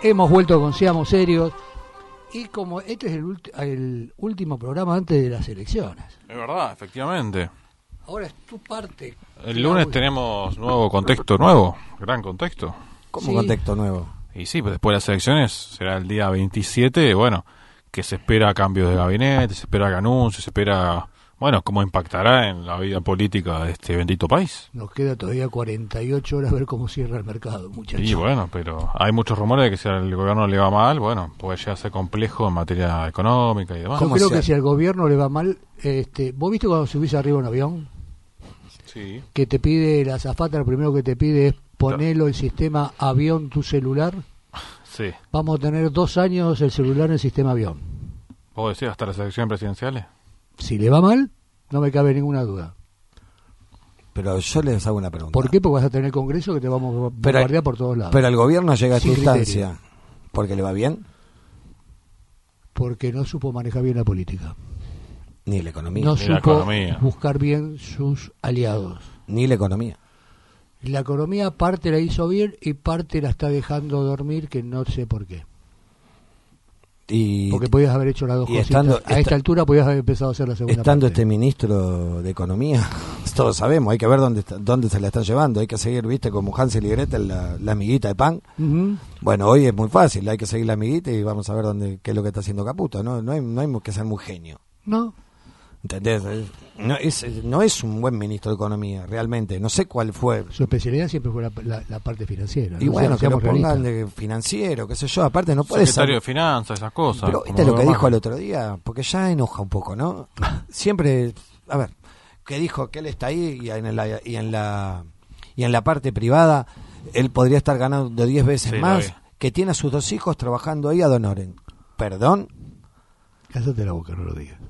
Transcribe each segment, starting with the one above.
Hemos vuelto con Seamos Serios. Y como este es el último programa antes de las elecciones. Es verdad, efectivamente. Ahora es tu parte. El lunes tenemos nuevo contexto nuevo, gran contexto. ¿Cómo Sí. contexto nuevo? Y sí, pues después de las elecciones será el día 27, bueno, que se espera cambios de gabinete, se espera anuncios, se espera, bueno, cómo impactará en la vida política de este bendito país. Nos queda todavía 48 horas a ver cómo cierra el mercado, muchachos. Y bueno, pero hay muchos rumores de que si al gobierno le va mal, bueno, puede llegar a ser complejo en materia económica y demás. Yo ¿Cómo creo sea? que si al gobierno le va mal, ¿vos viste cuando subís arriba un avión? Sí. Que te pide la azafata, lo primero que te pide es ponerlo el sistema avión tu celular. Sí. Vamos a tener 2 años el celular en el sistema avión. ¿Vos decís hasta las elecciones presidenciales? Si le va mal, no me cabe ninguna duda. Pero yo les hago una pregunta. ¿Por qué? Porque vas a tener congreso que te vamos a Pero- bombardear por todos lados. Pero el gobierno llega a esta Sin criterio. instancia porque le va bien, Porque no supo manejar bien la política. ni la economía, No Ni la supo economía. buscar bien sus aliados. ni la economía. La economía parte la hizo bien y parte la está dejando dormir, que no sé por qué. Y Porque podías haber hecho las dos y cositas. estando- A esta altura podías haber empezado a hacer la segunda estando parte. este ministro de economía, todos sabemos, hay que ver dónde se la están llevando, hay que seguir, viste, como Hansel y Gretel, la amiguita de pan. Ujú. Bueno, hoy es muy fácil, hay que seguir la amiguita y vamos a ver qué es lo que está haciendo Caputo, no hay que ser muy genio. No, ¿Entendés? No es un buen ministro de Economía, realmente. No sé cuál fue. su especialidad siempre fue la parte financiera. Y ¿no? bueno, que lo Seamos pongan realistas. de financiero, qué sé yo. Aparte, no puede Secretario de ser. Finanzas, esas cosas. Pero como viste lo que demás. dijo el otro día, porque ya enoja un poco, ¿no? Siempre, a ver, que dijo que él está ahí y en la parte privada él podría estar ganando 10 veces Sí, lo más, vi. que tiene a sus 2 hijos trabajando ahí ad honorem. ¿Perdón? Cállate la boca, no lo digas.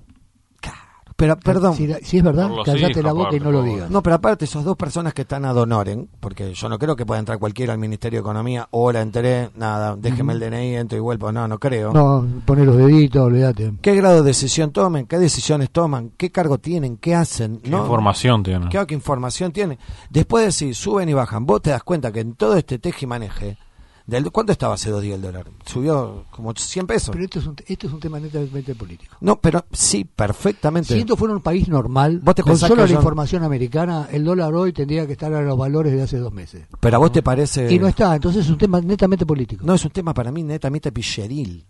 Pero, perdón. Si es verdad, Por los cállate hijos, la boca y aparte, no lo por- digas. No, pero aparte, esos 2 personas que están ad honorem, porque yo no creo que pueda entrar cualquiera al Ministerio de Economía, hola, entré, nada, déjeme el DNI, entro y vuelvo, no creo. No, poné los deditos, olvídate. ¿Qué grado de decisión tomen? ¿Qué decisiones toman? ¿Qué cargo tienen? ¿Qué hacen? ¿Qué ¿No? información tiene? ¿Qué información tienen? Después de si suben y bajan, vos te das cuenta que en todo este teje y maneje, ¿cuánto estaba hace 2 días el dólar? Subió como 100 pesos. Pero esto es un tema netamente político. No, pero sí, perfectamente. Si esto fuera un país normal, ¿Vos te con pensás solo que la yo- información americana, el dólar hoy tendría que estar a los valores de hace 2 meses. Pero a vos te parece... Y no está, entonces es un tema netamente político. No, es un tema para mí netamente pilleril.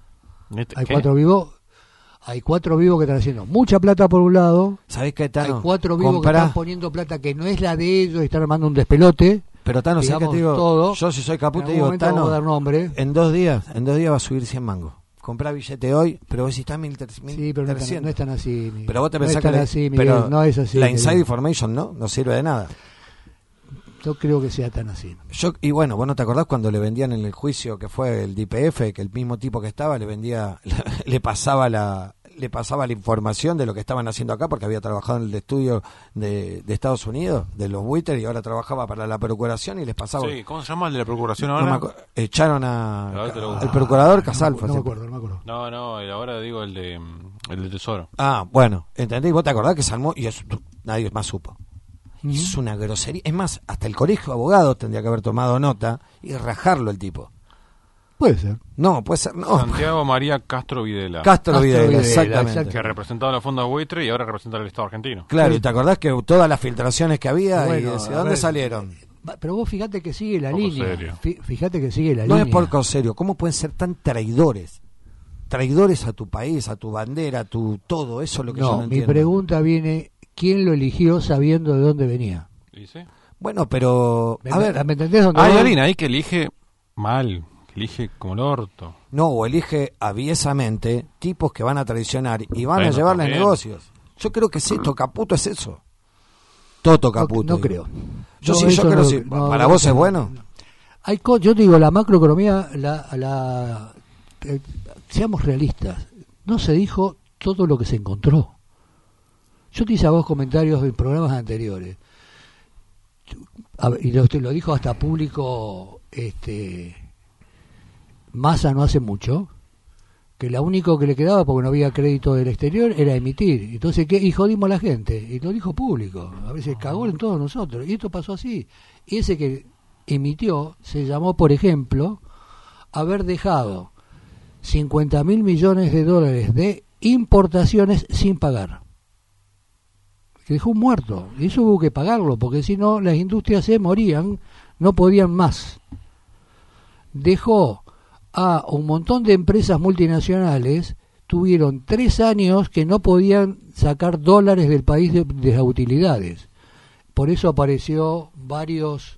Hay ¿Qué? 4 vivos. Hay 4 vivos que están haciendo mucha plata por un lado. ¿Sabés qué, Hay Tano? 4 vivos que Comprá- están poniendo plata que no es la de ellos y están armando un despelote. Pero Tano, ¿sabés qué Digamos te digo? todo. Yo si soy En Caputo te algún digo, momento vamos a dar Tano, nombre. en 2 días va a subir 100 mangos. Comprá billete hoy, pero vos si está 1300. Sí, pero no es tan así. Miguel. Pero vos te no pensás es tan que así, Miguel, pero no es así. la Miguel. inside information no sirve de nada. No creo que sea tan así. Y bueno, vos no te acordás cuando le vendían en el juicio que fue el DPF, que el mismo tipo que estaba le vendía, le pasaba la información de lo que estaban haciendo acá porque había trabajado en el estudio de Estados Unidos, de los buitres, y ahora trabajaba para la procuración y les pasaba. Sí, ¿cómo se llama el de la procuración No ahora? me echaron Ahora te lo busco. al procurador No Casalfa. me acuerdo. No, ahora digo el de Tesoro. Bueno, ¿entendés? ¿Vos te acordás que se armó? Y nadie más supo. Y es una grosería. Es más, hasta el colegio de abogados tendría que haber tomado nota y rajarlo el tipo. Puede ser. No, puede ser, no. Santiago María Castro Videla, Castro Videla, Videla, exactamente. exacto. que representaba a la Fonda Buitre y ahora representa al Estado argentino. Claro, y te acordás que todas las filtraciones que había, Bueno, y decía, a ¿dónde ver, salieron? Pero vos fíjate que sigue la Poco línea. serio. Fíjate que sigue la No línea. es por serio, ¿cómo pueden ser tan traidores? Traidores a tu país, a tu bandera, a tu todo, eso es lo que yo no mi entiendo. pregunta viene, ¿quién lo eligió sabiendo de dónde venía? ¿Y sí? Bueno, pero, a ver, ¿me entendés dónde Hay voy? alguien ahí que elige mal, que elige como el orto. no, o elige aviesamente tipos que van a traicionar y van a Bueno, llevarles también. negocios. Yo creo que sí, Caputo es eso. Toto Caputo. No creo. Yo No, sí, yo eso creo no- sí. no, ¿Para no, vos no, es bueno? yo te digo, la macroeconomía, seamos realistas, no se dijo todo lo que se encontró. Yo te hice a vos comentarios en programas anteriores. Y lo dijo hasta público Massa no hace mucho, que lo único que le quedaba porque no había crédito del exterior era emitir. Entonces, ¿qué? Y jodimos a la gente. Y lo dijo público. A veces cagó en todos nosotros. Y esto pasó así. Y ese que emitió se llamó, por ejemplo, haber dejado 50.000 millones de dólares de importaciones sin pagar. Que dejó un muerto. Y eso hubo que pagarlo, porque si no, las industrias se morían, no podían más. Dejó a un montón de empresas multinacionales, tuvieron 3 años que no podían sacar dólares del país de las utilidades. Por eso apareció varios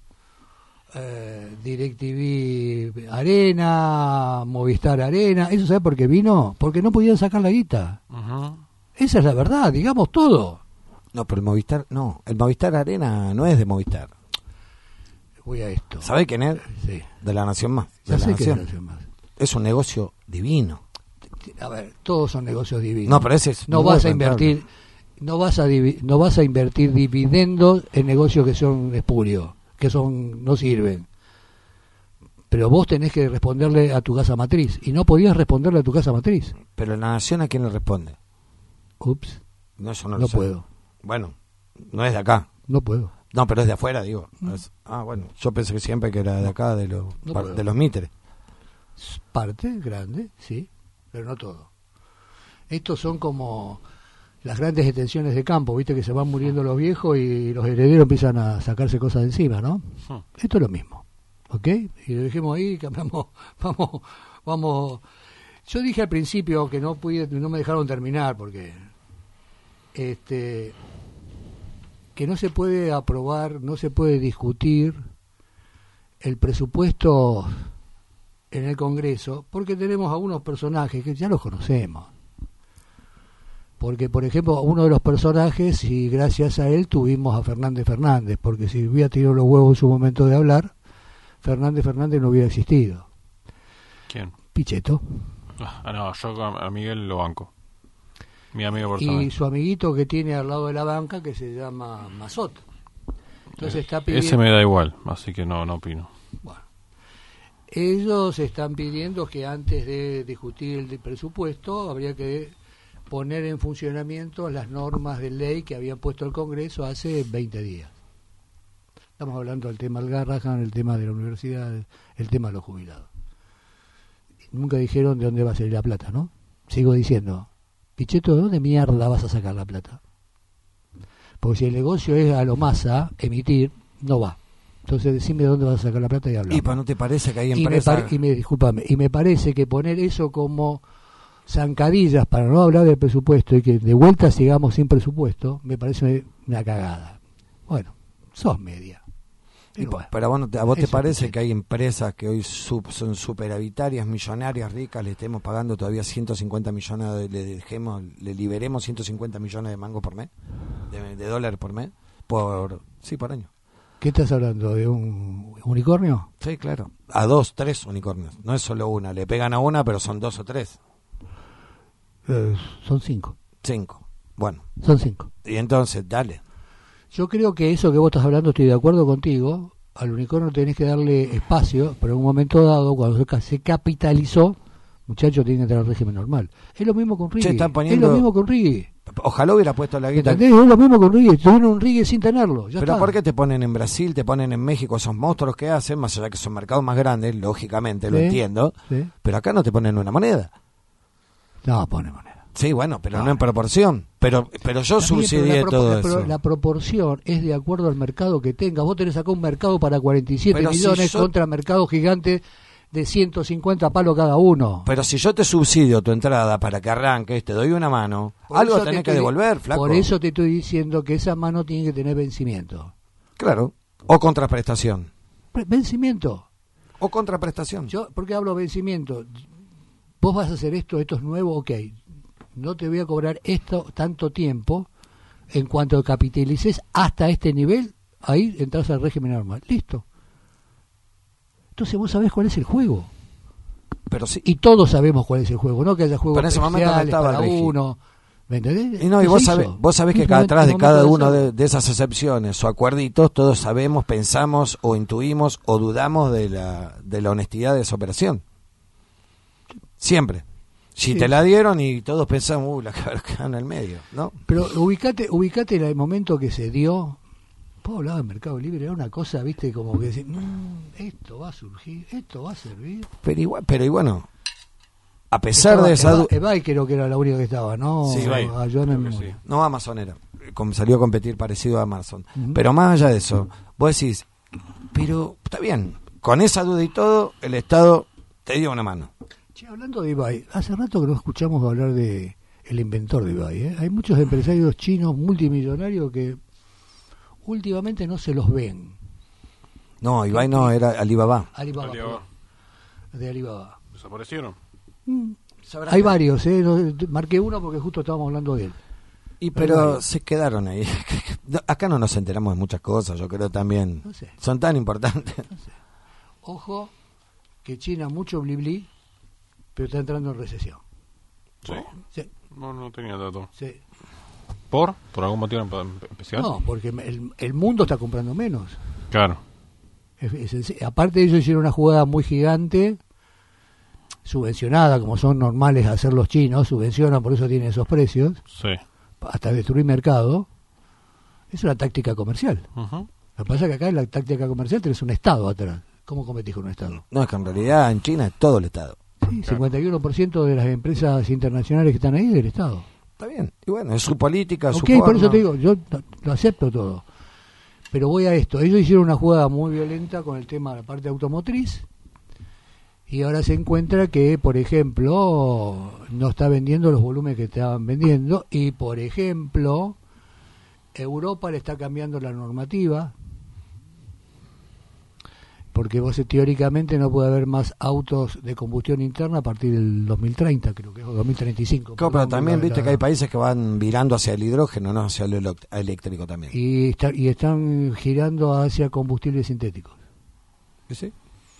DirecTV Arena, Movistar Arena. ¿Eso sabe por qué vino? Porque no podían sacar la guita. Esa es la verdad, digamos todo. No, pero el Movistar Arena no es de Movistar. Voy a esto. ¿Sabe quién es? Sí. De La Nación Más. Ya sé que es Nación. La Nación Más. Es un negocio divino. A ver, todos son negocios divinos. No, pero ese es no muy vas a rentable. invertir, no vas a invertir dividendos en negocios que son espurios, que no sirven. Pero vos tenés que responderle a tu casa matriz y no podías responderle a tu casa matriz. Pero La Nación, ¿a quién le responde? Ups, No, eso no lo no sé. puedo. Bueno, no es de acá. No puedo. No, pero es de afuera, digo. Bueno, yo pensé que siempre que era de acá, de los Mitres. Parte grande, sí, pero no todo. Estos son como las grandes extensiones de campo, viste que se van muriendo los viejos y los herederos empiezan a sacarse cosas de encima, ¿no? Esto es lo mismo, ¿ok? Y lo dejemos ahí, cambiamos, vamos. Yo dije al principio que no me dejaron terminar porque que no se puede aprobar, no se puede discutir el presupuesto en el Congreso, porque tenemos a unos personajes que ya los conocemos. Porque, por ejemplo, uno de los personajes, y gracias a él tuvimos a Fernández, porque si hubiera tenido los huevos en su momento de hablar, Fernández no hubiera existido. ¿Quién? Pichetto. No, yo a Miguel lo banco. Mi amigo personal. Y su amiguito que tiene al lado de la banca, que se llama Mazot. Entonces está pidiendo... Ese me da igual, así que no opino. Bueno. Ellos están pidiendo que antes de discutir el presupuesto habría que poner en funcionamiento las normas de ley que habían puesto el Congreso hace 20 días. Estamos hablando del tema del Garrahan, el tema de la universidad, el tema de los jubilados. Nunca dijeron de dónde va a salir la plata, ¿no? Sigo diciendo, Pichetto, ¿de dónde mierda vas a sacar la plata? Porque si el negocio es a lo masa, emitir, no va. Entonces decime de dónde vas a sacar la plata y hablamos. ¿Y no te parece que hay empresas? Y me parece que poner eso como zancadillas para no hablar del presupuesto y que de vuelta sigamos sin presupuesto, me parece una cagada. Bueno, sos media. Bueno, pero a vos te parece sí. Que hay empresas que hoy son superavitarias, millonarias, ricas, le estemos pagando todavía 150 millones, le liberemos 150 millones de mangos por mes, de dólares por mes, por año. ¿Qué estás hablando? ¿De un unicornio? Sí, claro. A 2, 3 unicornios. No es solo una. Le pegan a una, pero son 2 o 3. Son 5. 5. Bueno. Son 5. Y entonces, dale. Yo creo que eso que vos estás hablando, estoy de acuerdo contigo. Al unicornio tenés que darle espacio, pero en un momento dado, cuando se capitalizó, muchachos, tienen que entrar al régimen normal. Es lo mismo con Rigui. Es lo mismo con Rigui. Ojalá hubiera puesto la guita. Es lo mismo con Rigui. Tuvieron un Rigui sin tenerlo. Ya pero está. ¿por qué te ponen en Brasil, te ponen en México esos monstruos que hacen? Más allá que son mercados más grandes, lógicamente, lo entiendo. Sí. Pero acá no te ponen una moneda. No, pone moneda. Sí, bueno, pero no en proporción. Pero yo subsidié todo eso. La proporción es de acuerdo al mercado que tenga. Vos tenés acá un mercado para 47 millones contra mercado gigante de 150 palos cada uno. Pero si yo te subsidio tu entrada para que arranques, te doy una mano, algo tenés que devolver, flaco. Por eso te estoy diciendo que esa mano tiene que tener vencimiento. Claro. O contraprestación. Vencimiento. O contraprestación. Yo, ¿por qué hablo vencimiento? Vos vas a hacer esto es nuevo, ok. No te voy a cobrar esto tanto tiempo. En cuanto capitalices hasta este nivel, ahí entras al régimen normal. Listo. Entonces vos sabés cuál es el juego. Pero sí. Y todos sabemos cuál es el juego, no que haya juegos especiales para uno. ¿Me entendés? Y no, y vos sabés que atrás de cada una de esas excepciones o acuerditos, todos sabemos, pensamos o intuimos o dudamos de la honestidad de esa operación. Siempre. Si te la dieron y todos pensamos, la quedaron en el medio, ¿no? Pero ubicate en el momento que se dio, después hablaba de Mercado Libre, era una cosa, viste, como que decir, esto va a surgir, esto va a servir. Pero y bueno, a pesar de esa... eBay creo que era la única que estaba, ¿no? Sí, eBay. Sí. No, Amazon era. Salió a competir parecido a Amazon. Pero más allá de eso, vos decís, pero está bien, con esa duda y todo, el Estado te dio una mano. Che, hablando de eBay, hace rato que no escuchamos hablar de el inventor de eBay, ¿eh? Hay muchos empresarios chinos multimillonarios que últimamente no se los ven. No, eBay no, era Alibaba. Alibaba. De Alibaba. ¿Desaparecieron? Hay varios, marqué uno porque justo estábamos hablando de él. Pero se quedaron ahí. Acá no nos enteramos de muchas cosas, yo creo también. No sé. Son tan importantes. No sé. Ojo, que China mucho blibli, pero está entrando en recesión. Sí. Sí. No tenía dato. Sí. ¿Por algún motivo especial? No, porque el mundo está comprando menos. Claro. Aparte de eso, hicieron una jugada muy gigante, subvencionada, como son normales hacer los chinos, subvencionan, por eso tienen esos precios, Sí. hasta destruir mercado. Es una táctica comercial. Uh-huh. Lo que pasa es que acá en la táctica comercial tenés un Estado atrás. ¿Cómo competís con un Estado? No, es que en realidad en China es todo el Estado. Sí, 51% de las empresas internacionales que están ahí es del Estado. Está bien. Y bueno, es su política, su Ok, forma. por eso te digo, yo lo acepto todo. Pero voy a esto. Ellos hicieron una jugada muy violenta con el tema de la parte automotriz. Y ahora se encuentra que, por ejemplo, no está vendiendo los volúmenes que estaban vendiendo. Y, por ejemplo, Europa le está cambiando la normativa. Porque vos teóricamente no puede haber más autos de combustión interna a partir del 2030, creo que es, o 2035. Claro, pero también viste que hay países que van virando hacia el hidrógeno, no hacia el eléctrico también. Y están girando hacia combustibles sintéticos. ¿Sí?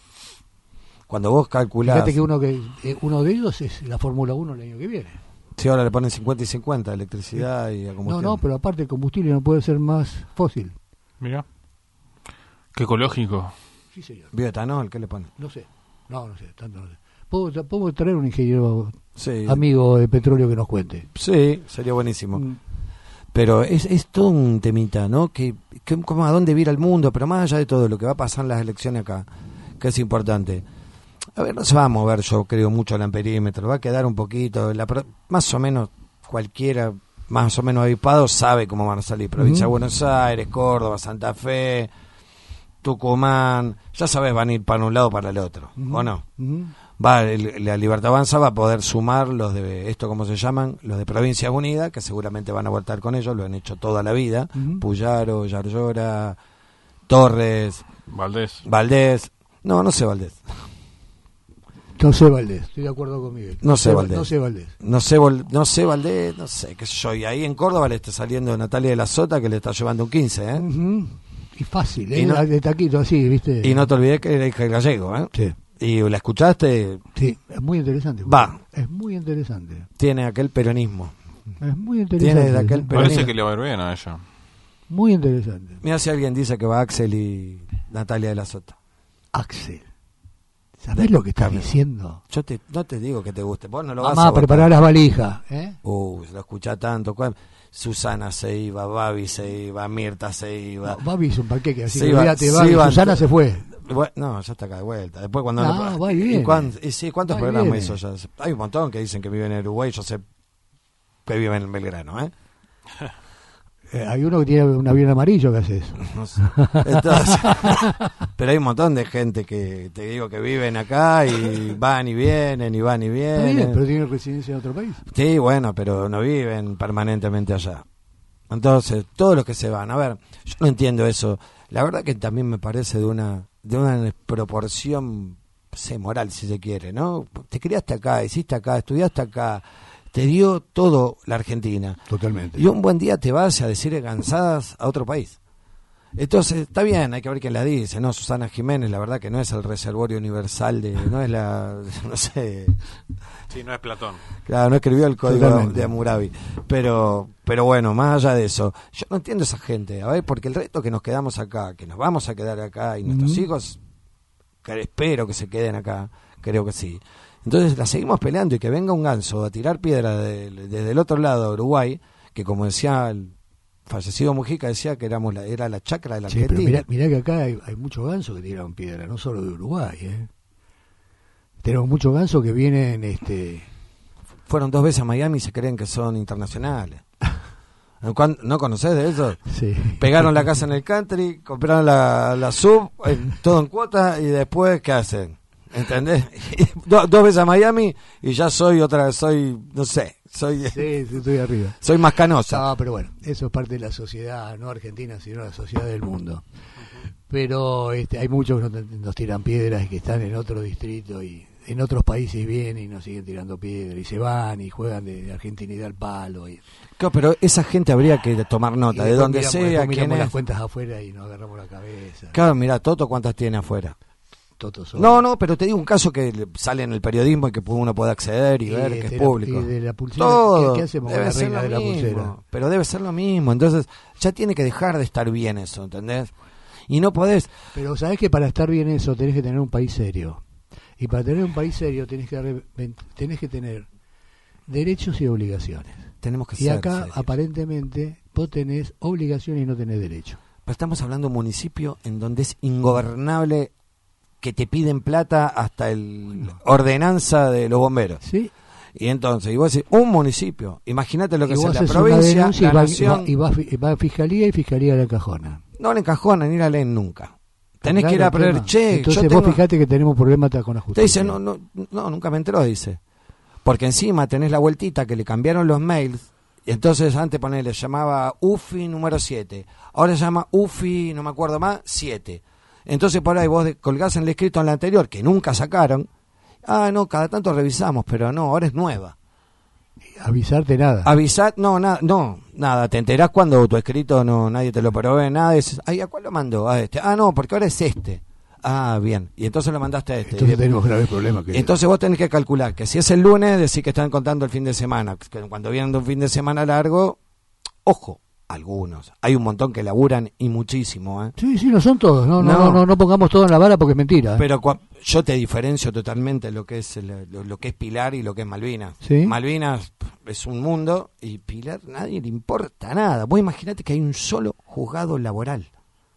Cuando vos calculás... Fíjate que uno de ellos es la Fórmula 1 el año que viene. Si ahora le ponen 50 y 50, electricidad y a combustión. No, pero aparte el combustible no puede ser más fósil. Mira. Qué ecológico. Sí, señor. Bioetanol, ¿qué le ponen? No sé, tanto no sé. ¿Puedo traer un ingeniero Sí. amigo de petróleo que nos cuente? Sí, sería buenísimo. Pero es todo un temita, ¿no? Que como a dónde vira el mundo, pero más allá de todo lo que va a pasar en las elecciones acá, que es importante. A ver, no se va a mover, yo creo, mucho el amperímetro, va a quedar un poquito, más o menos cualquiera, más o menos avispado, sabe cómo van a salir. Provincia de Buenos Aires, Córdoba, Santa Fe, Tucumán, ya sabes, van a ir para un lado o para el otro, ¿o no? La Libertad Avanza va a poder sumar los de, esto cómo se llaman, los de Provincia Unida, que seguramente van a votar con ellos, lo han hecho toda la vida, Puyaro, Yarlora, Torres, Valdés, no sé Valdés. No sé Valdés, estoy de acuerdo con Miguel. No sé Valdés. No sé Valdés. No sé, qué sé yo. Y ahí en Córdoba le está saliendo Natalia de la Sota, que le está llevando un 15, ¿eh? Y fácil, y no, de taquito así, ¿viste? Y no te olvides que era hija de gallego, ¿eh? Sí. ¿Y la escuchaste? Sí, es muy interesante. Va. Es muy interesante. Tiene aquel peronismo. Es muy interesante. Tiene aquel peronismo. Parece que le va a ir bien a ella. Muy interesante. Mira si alguien dice que va Axel y Natalia de la Sota. Axel. ¿Sabés lo que estás diciendo? Yo no te digo que te guste. Vos no lo vas a Mamá, preparar las valijas. Lo escuchá tanto. Susana se iba, Babi se iba, Mirta se iba. No, Babi es un paquete, así que iba, olvídate, Babi. Susana se fue. No, ya está acá de vuelta. Después cuando va bien. ¿Cuántos programas hizo ya? Hay un montón que dicen que viven en Uruguay, yo sé que viven en Belgrano, ¿eh? Hay uno que tiene un avión amarillo que hace eso. No sé. Entonces, pero hay un montón de gente que te digo que viven acá y van y vienen y van y vienen. Bien, pero tienen residencia en otro país. Sí, bueno, pero no viven permanentemente allá. Entonces, todos los que se van, a ver, yo no entiendo eso. La verdad que también me parece de una desproporción, no sé, moral, si se quiere, ¿no? Te criaste acá, hiciste acá, estudiaste acá, te dio todo la Argentina. Totalmente. Y un buen día te vas a decir cansadas a otro país. Entonces, está bien, hay que ver quién la dice, ¿no? Susana Jiménez, la verdad que no es el reservorio universal no es la, no sé. Sí, no es Platón. Claro, no escribió el código Totalmente. de Hammurabi. Pero bueno, más allá de eso, yo no entiendo a esa gente, a ver, porque el reto que nos quedamos acá, que nos vamos a quedar acá, y nuestros hijos, que espero que se queden acá, creo que sí. Entonces la seguimos peleando y que venga un ganso a tirar piedra desde el otro lado de Uruguay, que como decía fallecido Mujica decía que era la chacra de la Sí, pero Argentina. mirá que acá hay muchos gansos que tiraron piedra, no solo de Uruguay, ¿eh? Tenemos muchos gansos que vienen, Fueron 2 veces a Miami y se creen que son internacionales. ¿No conocés de eso? sí. Pegaron la casa en el country, compraron la sub, todo en cuota, y después, ¿qué hacen? ¿Entendés? 2 veces a Miami y ya no sé, Sí, estoy arriba. soy más canosa. No, pero bueno, eso es parte de la sociedad, no argentina, sino la sociedad del mundo. Pero hay muchos que nos tiran piedras y que están en otro distrito y en otros países vienen y nos siguen tirando piedras y se van y juegan de argentinidad al palo. Claro, pero esa gente habría que tomar nota, de donde sea, quién miramos las es. cuentas afuera y nos agarramos la cabeza. Claro, mira, Toto, ¿cuántas tiene afuera? Todos No, pero te digo un caso que sale en el periodismo y que uno puede acceder y ver, que es público. Y de la pulsera, Todo, ¿qué hacemos con debe la ser reina lo de la mismo, pulsera? pero debe ser lo mismo. Entonces, ya tiene que dejar de estar bien eso, ¿entendés? Y no podés. Pero sabés que para estar bien eso tenés que tener un país serio. Y para tener un país serio tenés que tener derechos y obligaciones. Tenemos que Y ser acá, serios. aparentemente, vos tenés obligaciones y no tenés derecho. Pero estamos hablando de un municipio en donde es ingobernable, que te piden plata hasta el ordenanza de los bomberos. ¿Sí? Y entonces, y vos decís, un municipio, imagínate lo que Y es vos la haces una provincia, denuncia la y nación, va a fiscalía y fiscalía la encajona. no le encajonan ni la leen nunca. Tenés Claro, que ir a el poner, tema. che, Entonces yo vos tengo... fijate que tenemos problemas hasta con la Te justicia. dice, no, nunca me enteró, dice. Porque encima tenés la vueltita que le cambiaron los mails, y entonces antes ponele, llamaba UFI número 7, ahora se llama UFI, no me acuerdo más, 7. Entonces por ahí vos colgás en el escrito en la anterior, que nunca sacaron, no, cada tanto revisamos, pero no, ahora es nueva. Avisarte nada. Avisar, nada, te enterás cuando tu escrito nadie te lo provee, nada, dices, ¿a cuál lo mandó? A este. No, porque ahora es este. Bien, y entonces lo mandaste a este. Entonces tenemos graves problemas. Entonces vos tenés que calcular que si es el lunes, decís que están contando el fin de semana. Que cuando vienen de un fin de semana largo, ojo, algunos. Hay un montón que laburan y muchísimo, ¿eh? Sí, no son todos. No pongamos todo en la vara porque es mentira. Pero yo te diferencio totalmente lo que es lo que es Pilar y lo que es Malvinas. ¿Sí? Malvinas es un mundo y Pilar nadie le importa nada. Vos imaginate que hay un solo juzgado laboral.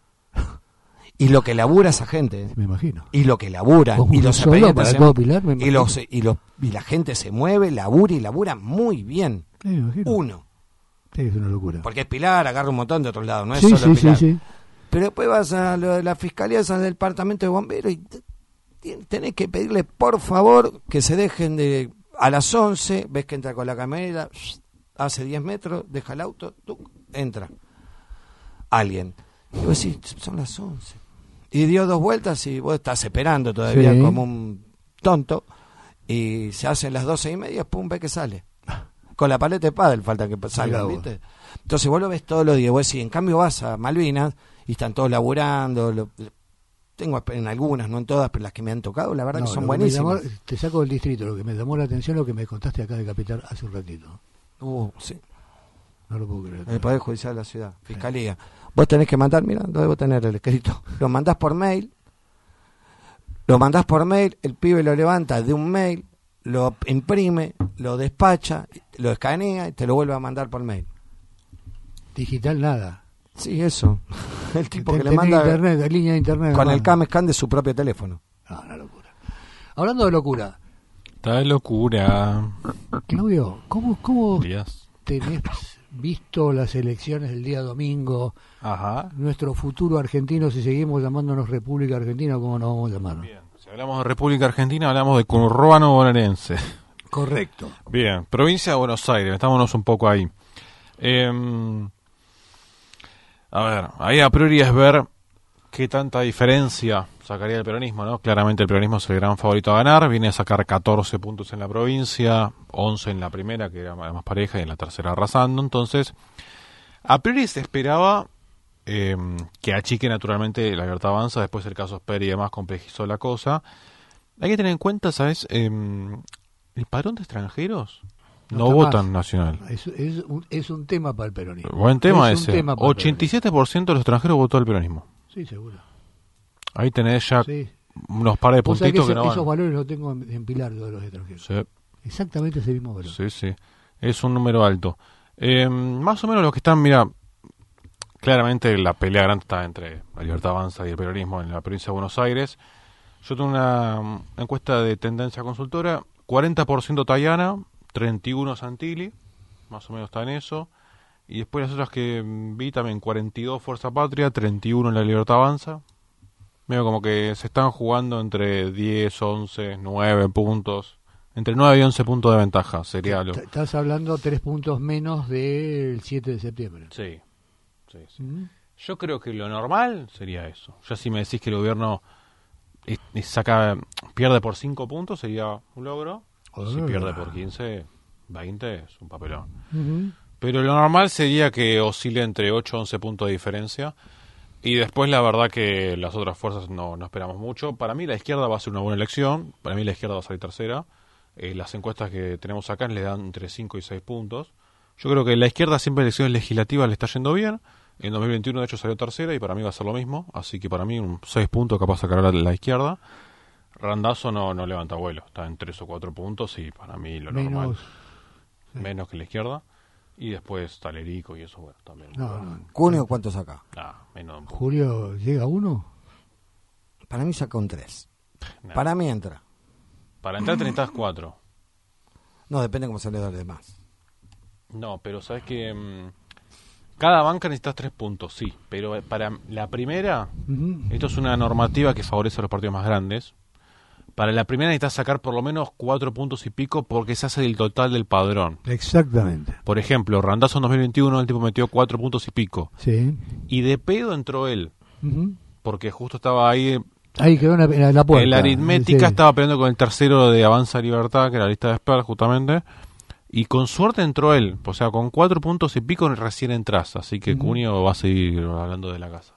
Y lo que labura esa gente, Me imagino. y lo que laburan, ¿Vos y los solo expedientes para todo Pilar? Me imagino. y la gente se mueve, labura muy bien. Sí, me imagino. Uno, Sí, es una locura. porque es Pilar, agarra un montón de otros lados, no es Sí, solo sí, Pilar. sí. Pero después vas a la fiscalía, al departamento de bomberos y tenés que pedirle por favor que se dejen de a las 11, ves que entra con la camioneta, hace 10 metros, deja el auto, entra alguien. Y vos decís, son las 11. Y dio 2 vueltas y vos estás esperando todavía Sí. como un tonto. Y se hacen las 12:30, pum, ve que sale. Con la paleta de pádel falta que salga, ¿viste? Entonces vos lo ves todos los días. Vos decís, en cambio vas a Malvinas y están todos laburando. Tengo en algunas, no en todas, pero las que me han tocado, la verdad que son buenísimas. Te saco del distrito, lo que me llamó la atención lo que me contaste acá de Capital hace un ratito. Sí. No lo puedo creer. El Poder Judicial de la Ciudad, Fiscalía. Vos tenés que mandar, mira, no debo tener el escrito. Lo mandás por mail, el pibe lo levanta de un mail, lo imprime, lo despacha, lo escanea y te lo vuelve a mandar por mail. Digital nada. Sí, eso. El tipo que le Tenés manda internet, línea de internet. con nomás. el CAM-SCAN de su propio teléfono. No, una locura. Hablando de locura, Está de locura. Claudio, ¿cómo Díaz. tenés visto las elecciones del día domingo? Ajá. Nuestro futuro argentino, si seguimos llamándonos República Argentina, ¿cómo nos vamos a llamar? Bien. Si hablamos de República Argentina, hablamos de conurbano bonaerense. Correcto. Bien. Provincia de Buenos Aires, metámonos un poco ahí. A ver, ahí a priori es ver qué tanta diferencia sacaría el peronismo, ¿no? Claramente el peronismo es el gran favorito a ganar, viene a sacar 14 puntos en la provincia, 11 en la primera, que era más pareja, y en la tercera arrasando. Entonces, a priori se esperaba que achique naturalmente la Libertad Avanza, después el caso Peri y demás complejizó la cosa. Hay que tener en cuenta, ¿sabes? El padrón de extranjeros no está votan más. nacional. Es un tema para el peronismo. Buen tema Es un ese. tema para el 87% de los extranjeros votó al peronismo. Sí, seguro. Ahí tenés ya Sí. unos pares de Vos sabés puntitos que no esos van. valores los tengo en Pilar de los extranjeros. Sí, Exactamente ese mismo valor. sí. Es un número alto. Más o menos los que están, mira, claramente la pelea grande está entre la Libertad Avanza y el peronismo en la provincia de Buenos Aires. Yo tengo una encuesta de Tendencia Consultora, 40% Tayana, 31% Santilli, más o menos está en eso. Y después las otras que vi también, 42 Fuerza Patria, 31 en la Libertad Avanza. Medio como que se están jugando entre 10, 11, 9 puntos. Entre 9 y 11 puntos de ventaja sería lo... Estás hablando 3 puntos menos del 7 de septiembre. Sí. Yo creo que lo normal sería eso. Ya si me decís que el gobierno pierde por 5 puntos, sería un logro. Si pierde por 15, 20, es un papelón. Pero lo normal sería que oscile entre 8 y 11 puntos de diferencia. Y después la verdad que las otras fuerzas no esperamos mucho. Para mí la izquierda va a ser una buena elección. Para mí la izquierda va a salir tercera. Las encuestas que tenemos acá le dan entre 5 y 6 puntos. Yo creo que la izquierda siempre en elecciones legislativas le está yendo bien. En 2021 de hecho salió tercera y para mí va a ser lo mismo. Así que para mí un 6 puntos capaz de sacar la izquierda. Randazzo no levanta vuelo. Está en 3 o 4 puntos y para mí lo normal. Menos que la izquierda. Y después Talerico y eso, bueno, también. ¿Cuneo cuánto saca? Menos de un punto. ¿Julio llega a 1? Para mí saca un 3. Para mí entra. Para entrar necesitas 4. No, depende cómo se le da los demás. No, pero sabes que cada banca necesitas 3 puntos, sí. Pero para la primera, esto es una normativa que favorece a los partidos más grandes. Para la primera necesitas sacar por lo menos 4 puntos y pico porque se hace el total del padrón. Exactamente. Por ejemplo, Randazzo en 2021 el tipo metió 4 puntos y pico. Sí. Y de pedo entró él. Porque justo estaba ahí... Ahí quedó en la puerta. En la aritmética estaba peleando con el tercero de Avanza Libertad, que era la lista de espera justamente. Y con suerte entró él. O sea, con 4 puntos y pico recién entras. Así que Cuneo va a seguir hablando de la casa.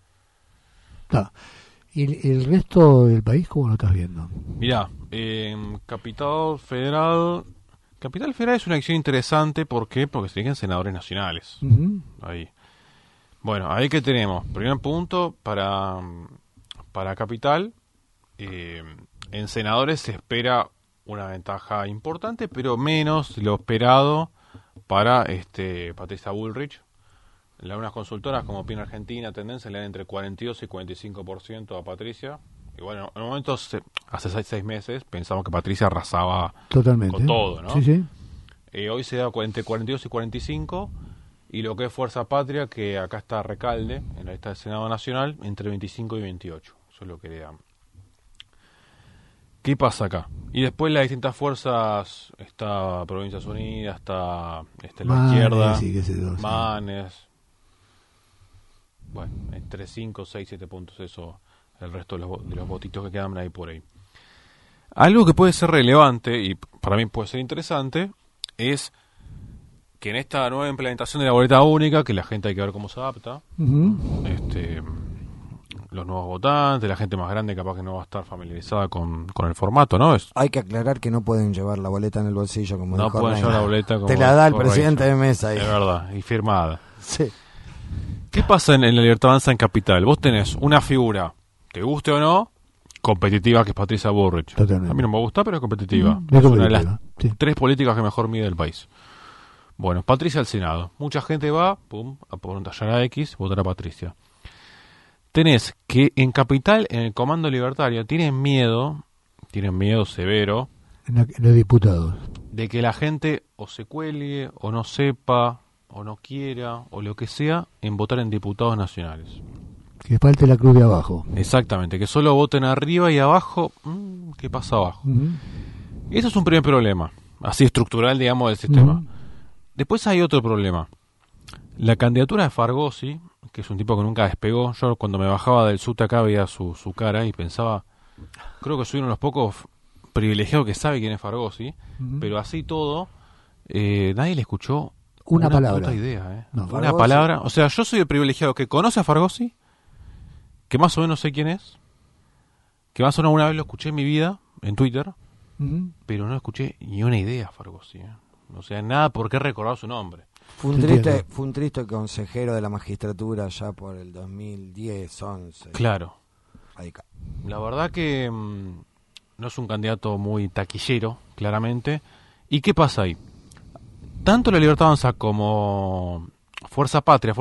¿Y el resto del país cómo lo estás viendo? Mirá, Capital Federal es una elección interesante. ¿Por qué? Porque se eligen senadores nacionales. Ahí. Bueno, ahí que tenemos. Primer punto para Capital. En senadores se espera una ventaja importante, pero menos de lo esperado para Patricia Bullrich. Algunas consultoras como PIN Argentina, Tendencia, le dan entre 42 y 45% a Patricia. Y bueno, en un momento, hace 6 meses, pensamos que Patricia arrasaba totalmente con todo, ¿no? Sí. Hoy se da entre 42 y 45, y lo que es Fuerza Patria, que acá está Recalde, en la lista del Senado Nacional, entre 25 y 28. Eso es lo que le dan. ¿Qué pasa acá? Y después las distintas fuerzas, está Provincias Unidas, está la izquierda, Manes... Bueno, entre 5, 6, 7 puntos, eso, el resto de los votitos que quedan ahí por ahí. Algo que puede ser relevante, y para mí puede ser interesante, es que en esta nueva implementación de la boleta única, que la gente hay que ver cómo se adapta, los nuevos votantes, la gente más grande capaz que no va a estar familiarizada con el formato, ¿no? Hay que aclarar que no pueden llevar la boleta en el bolsillo, como no dijo pueden llevar la boleta como te la da el presidente de mesa ahí. Es verdad, y firmada. Sí. ¿Qué pasa en la Libertad Avanza en Capital? Vos tenés una figura, te guste o no, competitiva, que es Patricia Bullrich. Totalmente. A mí no me gusta, pero es competitiva. Es una de las 3 políticas que mejor mide el país. Bueno, Patricia al Senado. Mucha gente va, a por un taller a X, votar a Patricia. Tenés que en Capital, en el Comando Libertario, tienen miedo severo, los diputados, de que la gente o se cuelgue, o no sepa, o no quiera, o lo que sea, en votar en diputados nacionales. Que falte la cruz de abajo. Exactamente, que solo voten arriba y abajo. ¿Qué pasa abajo? Eso es un primer problema, así estructural, digamos, del sistema. Después hay otro problema. La candidatura de Fargosi, que es un tipo que nunca despegó. Yo cuando me bajaba del subte acá veía su cara y pensaba, creo que soy uno de los pocos privilegiados que sabe quién es Fargosi, pero así todo, nadie le escuchó una palabra. Puta idea, No, una palabra. O sea, yo soy el privilegiado que conoce a Fargosi, que más o menos sé quién es, que más o menos una vez lo escuché en mi vida, en Twitter, pero no escuché ni una idea a Fargosi. O sea, nada por qué recordar su nombre. Fue un triste consejero de la magistratura ya por el 2010, 11. Claro. Ahí. La verdad que no es un candidato muy taquillero, claramente. ¿Y qué pasa ahí? Tanto la Libertad Avanza como Fuerza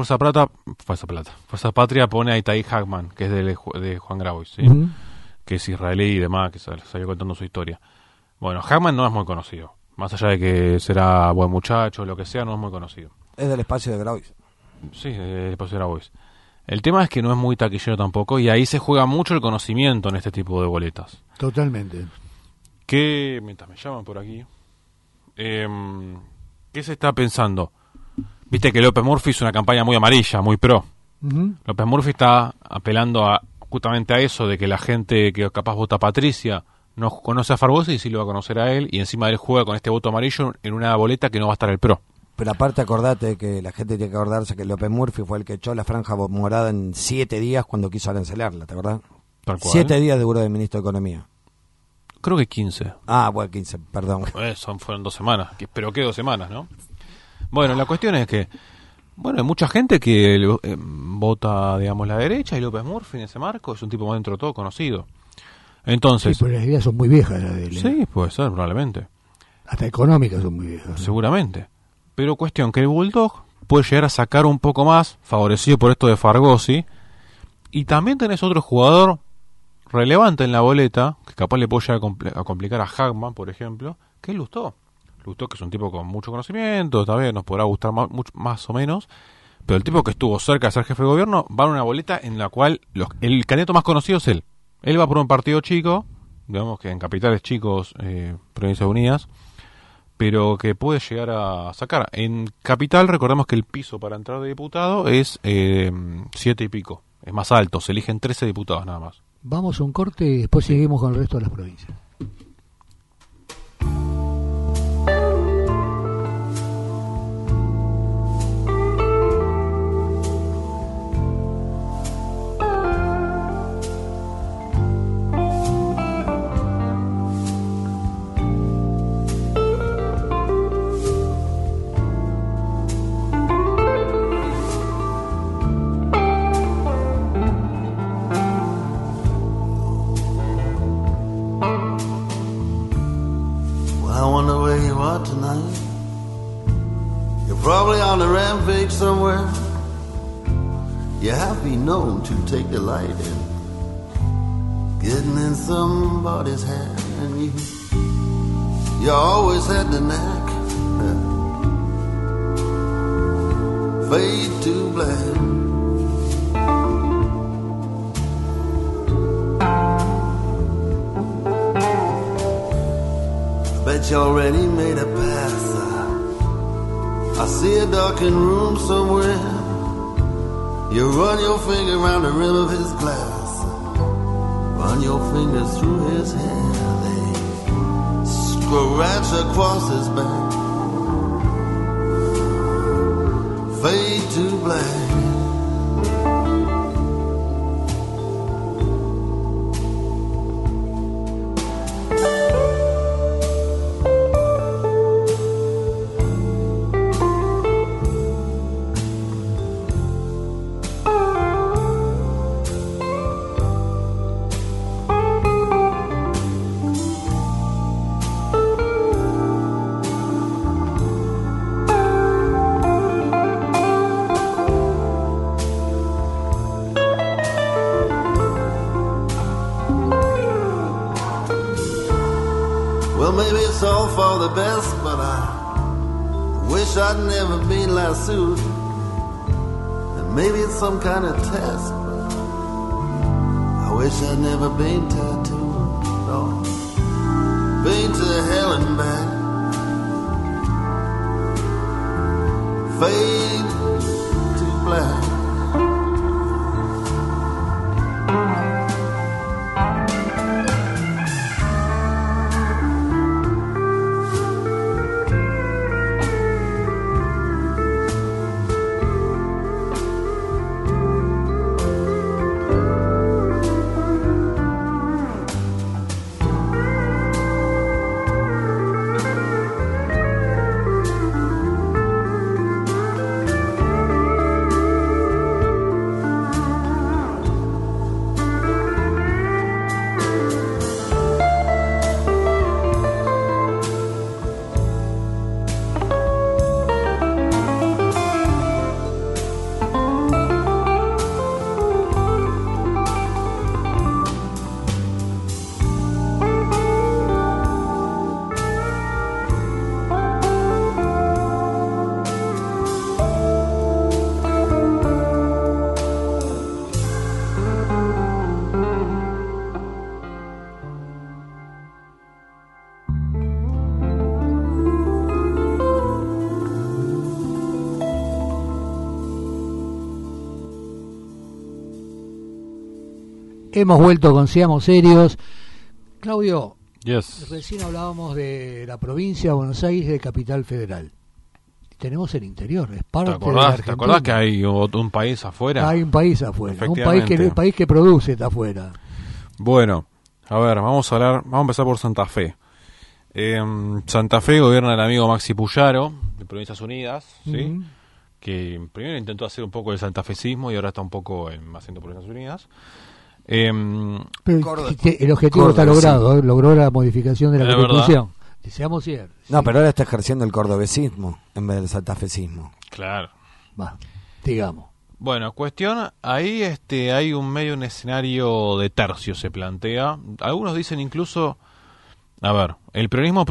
Patria pone a Itaí Hackman, que es de Juan Grabois, ¿sí? Ujú. Que es israelí y demás, que salió contando su historia. Bueno, Hackman no es muy conocido. Más allá de que será buen muchacho, lo que sea, no es muy conocido. Es del espacio de Grabois. Sí, después de Grabois. El tema es que no es muy taquillero tampoco, y ahí se juega mucho el conocimiento en este tipo de boletas. Totalmente. ¿Qué, mientras me llaman por aquí, qué se está pensando? Viste que López Murphy hizo una campaña muy amarilla, muy pro. Ujú. López Murphy está apelando justamente a eso, de que la gente que capaz vota a Patricia no conoce a Farbosa y sí lo va a conocer a él, y encima él juega con este voto amarillo en una boleta que no va a estar el pro. Pero aparte acordate que la gente tiene que acordarse que López Murphy fue el que echó la franja morada en 7 días cuando quiso arancelarla, ¿te acordás? Tal cual. 7 días duró de ministro de Economía. Creo que 15. Ah, bueno, 15, perdón. Fueron 2 semanas, pero qué 2 semanas, ¿no? Bueno, la cuestión es que, bueno, hay mucha gente que vota, digamos, la derecha, y López Murphy en ese marco es un tipo más dentro de todo conocido. Entonces, Sí, pero las ideas son muy viejas las de él. sí, puede ser, probablemente, Hasta económicas son muy viejas. seguramente. Pero cuestión que el Bulldog puede llegar a sacar un poco más, favorecido por esto de Fargosi, y también tenés otro jugador relevante en la boleta, que capaz le puede llegar a complicar a Hackman, por ejemplo, que es Lustó. Lustó, que es un tipo con mucho conocimiento, también nos podrá gustar más o menos, pero el tipo que estuvo cerca de ser jefe de gobierno va en una boleta en la cual el candidato más conocido es él. Él va por un partido chico, digamos que en capitales chicos, Provincias Unidas, pero que puede llegar a sacar. En capital, recordemos que el piso para entrar de diputado es 7 y pico. Es más alto, se eligen 13 diputados nada más. Vamos a un corte y después seguimos con el resto de las provincias. I wonder where you are tonight. You're probably on a rampage somewhere. You have been known to take delight in getting in somebody's hair, and you always had the knack. Fade to black. Bet you already made a pass. I see a darkened room somewhere. You run your finger around the rim of his glass. Run your fingers through his hair. They scratch across his back. Fade to black. Well, maybe it's all for the best, but I wish I'd never been lassoed. And maybe it's some kind of test, but I wish I'd never been tattooed. No, been to hell and back. Fade to black. Hemos vuelto con Seamos Serios. Claudio, Yes. recién hablábamos de la provincia de Buenos Aires y de Capital Federal. Tenemos el interior, es parte de la Argentina. ¿Te acordás que hay un país afuera? Hay un país afuera, Efectivamente. el país que produce está afuera. Bueno, a ver, vamos a empezar por Santa Fe. Santa Fe gobierna el amigo Maxi Puyaro, de Provincias Unidas, ¿sí? Ujú. Que primero intentó hacer un poco el santafesismo y ahora está un poco haciendo Provincias Unidas. Pero Córdoba. el objetivo Córdoba, está logrado, logró la modificación de la Es Constitución. Seamos serios. No, pero ahora está ejerciendo el cordobesismo en vez del santafesismo. Claro. Va, digamos. Bueno, cuestión, ahí hay un escenario de tercio se plantea. Algunos dicen incluso, a ver, el peronismo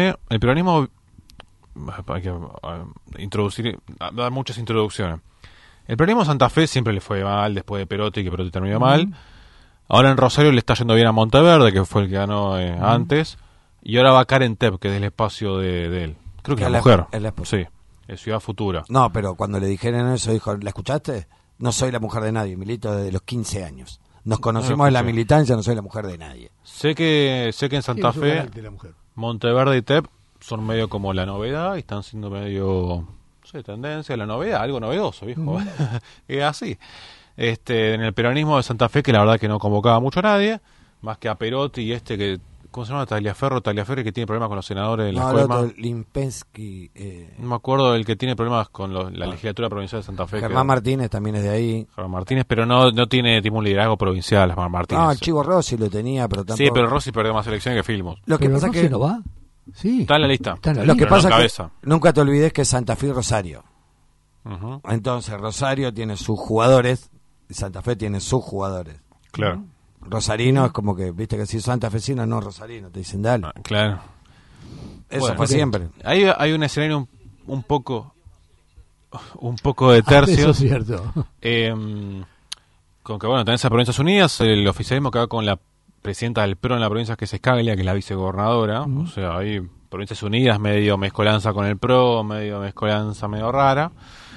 hay que dar muchas introducciones. El peronismo de Santa Fe siempre le fue mal después de Perotti, que Perotti terminó mal. Ahora en Rosario le está yendo bien a Monteverde, que fue el que ganó antes. Y ahora va Karen Tepp, que es del espacio de él. Creo que es la mujer. Es la esposa. Sí, es Ciudad Futura. No, pero cuando le dijeron eso, dijo, ¿la escuchaste? No soy la mujer de nadie, milito desde los 15 años. Nos conocimos en la militancia, no soy la mujer de nadie. Sé que en Santa Tiene su Fe, carácter la mujer. Monteverde y Tepp son medio como la novedad y están siendo medio, no sé, tendencia, la novedad, algo novedoso, viejo. Es así. En el peronismo de Santa Fe, que la verdad que no convocaba mucho a nadie, más que a Perotti y que, ¿cómo se llama? Tagliaferri, que tiene problemas con los senadores de la No, el Escuema. otro, Limpensky, No me acuerdo del que tiene problemas con la legislatura provincial de Santa Fe. Germán Martínez también es de ahí. Germán Martínez, pero no tiene tipo un liderazgo provincial, Germán Martínez. No, el Chivo Rossi lo tenía, pero tampoco. Sí, pero Rossi perdió más elecciones que Filmos. Lo que ¿Pero pasa Rossi que no va? Sí. Está en la lista. Está en la lo que lista. pero no pasa que encabeza. nunca te olvides que Santa Fe y Rosario. Ujú, Entonces Rosario tiene sus jugadores y Santa Fe tiene sus jugadores. claro. Rosarino es como que, viste que si santafesino, no Rosarino, te dicen dale. Claro. Eso Bueno, fue ok. siempre. Hay un escenario un poco de Eso tercios. es cierto. Con que, bueno, tenés a Provincias Unidas, el oficialismo que va con la presidenta del PRO en la provincia, que es Escaglia, que es la vicegobernadora. O sea, hay Provincias Unidas medio mezcolanza con el PRO, medio mezcolanza medio rara.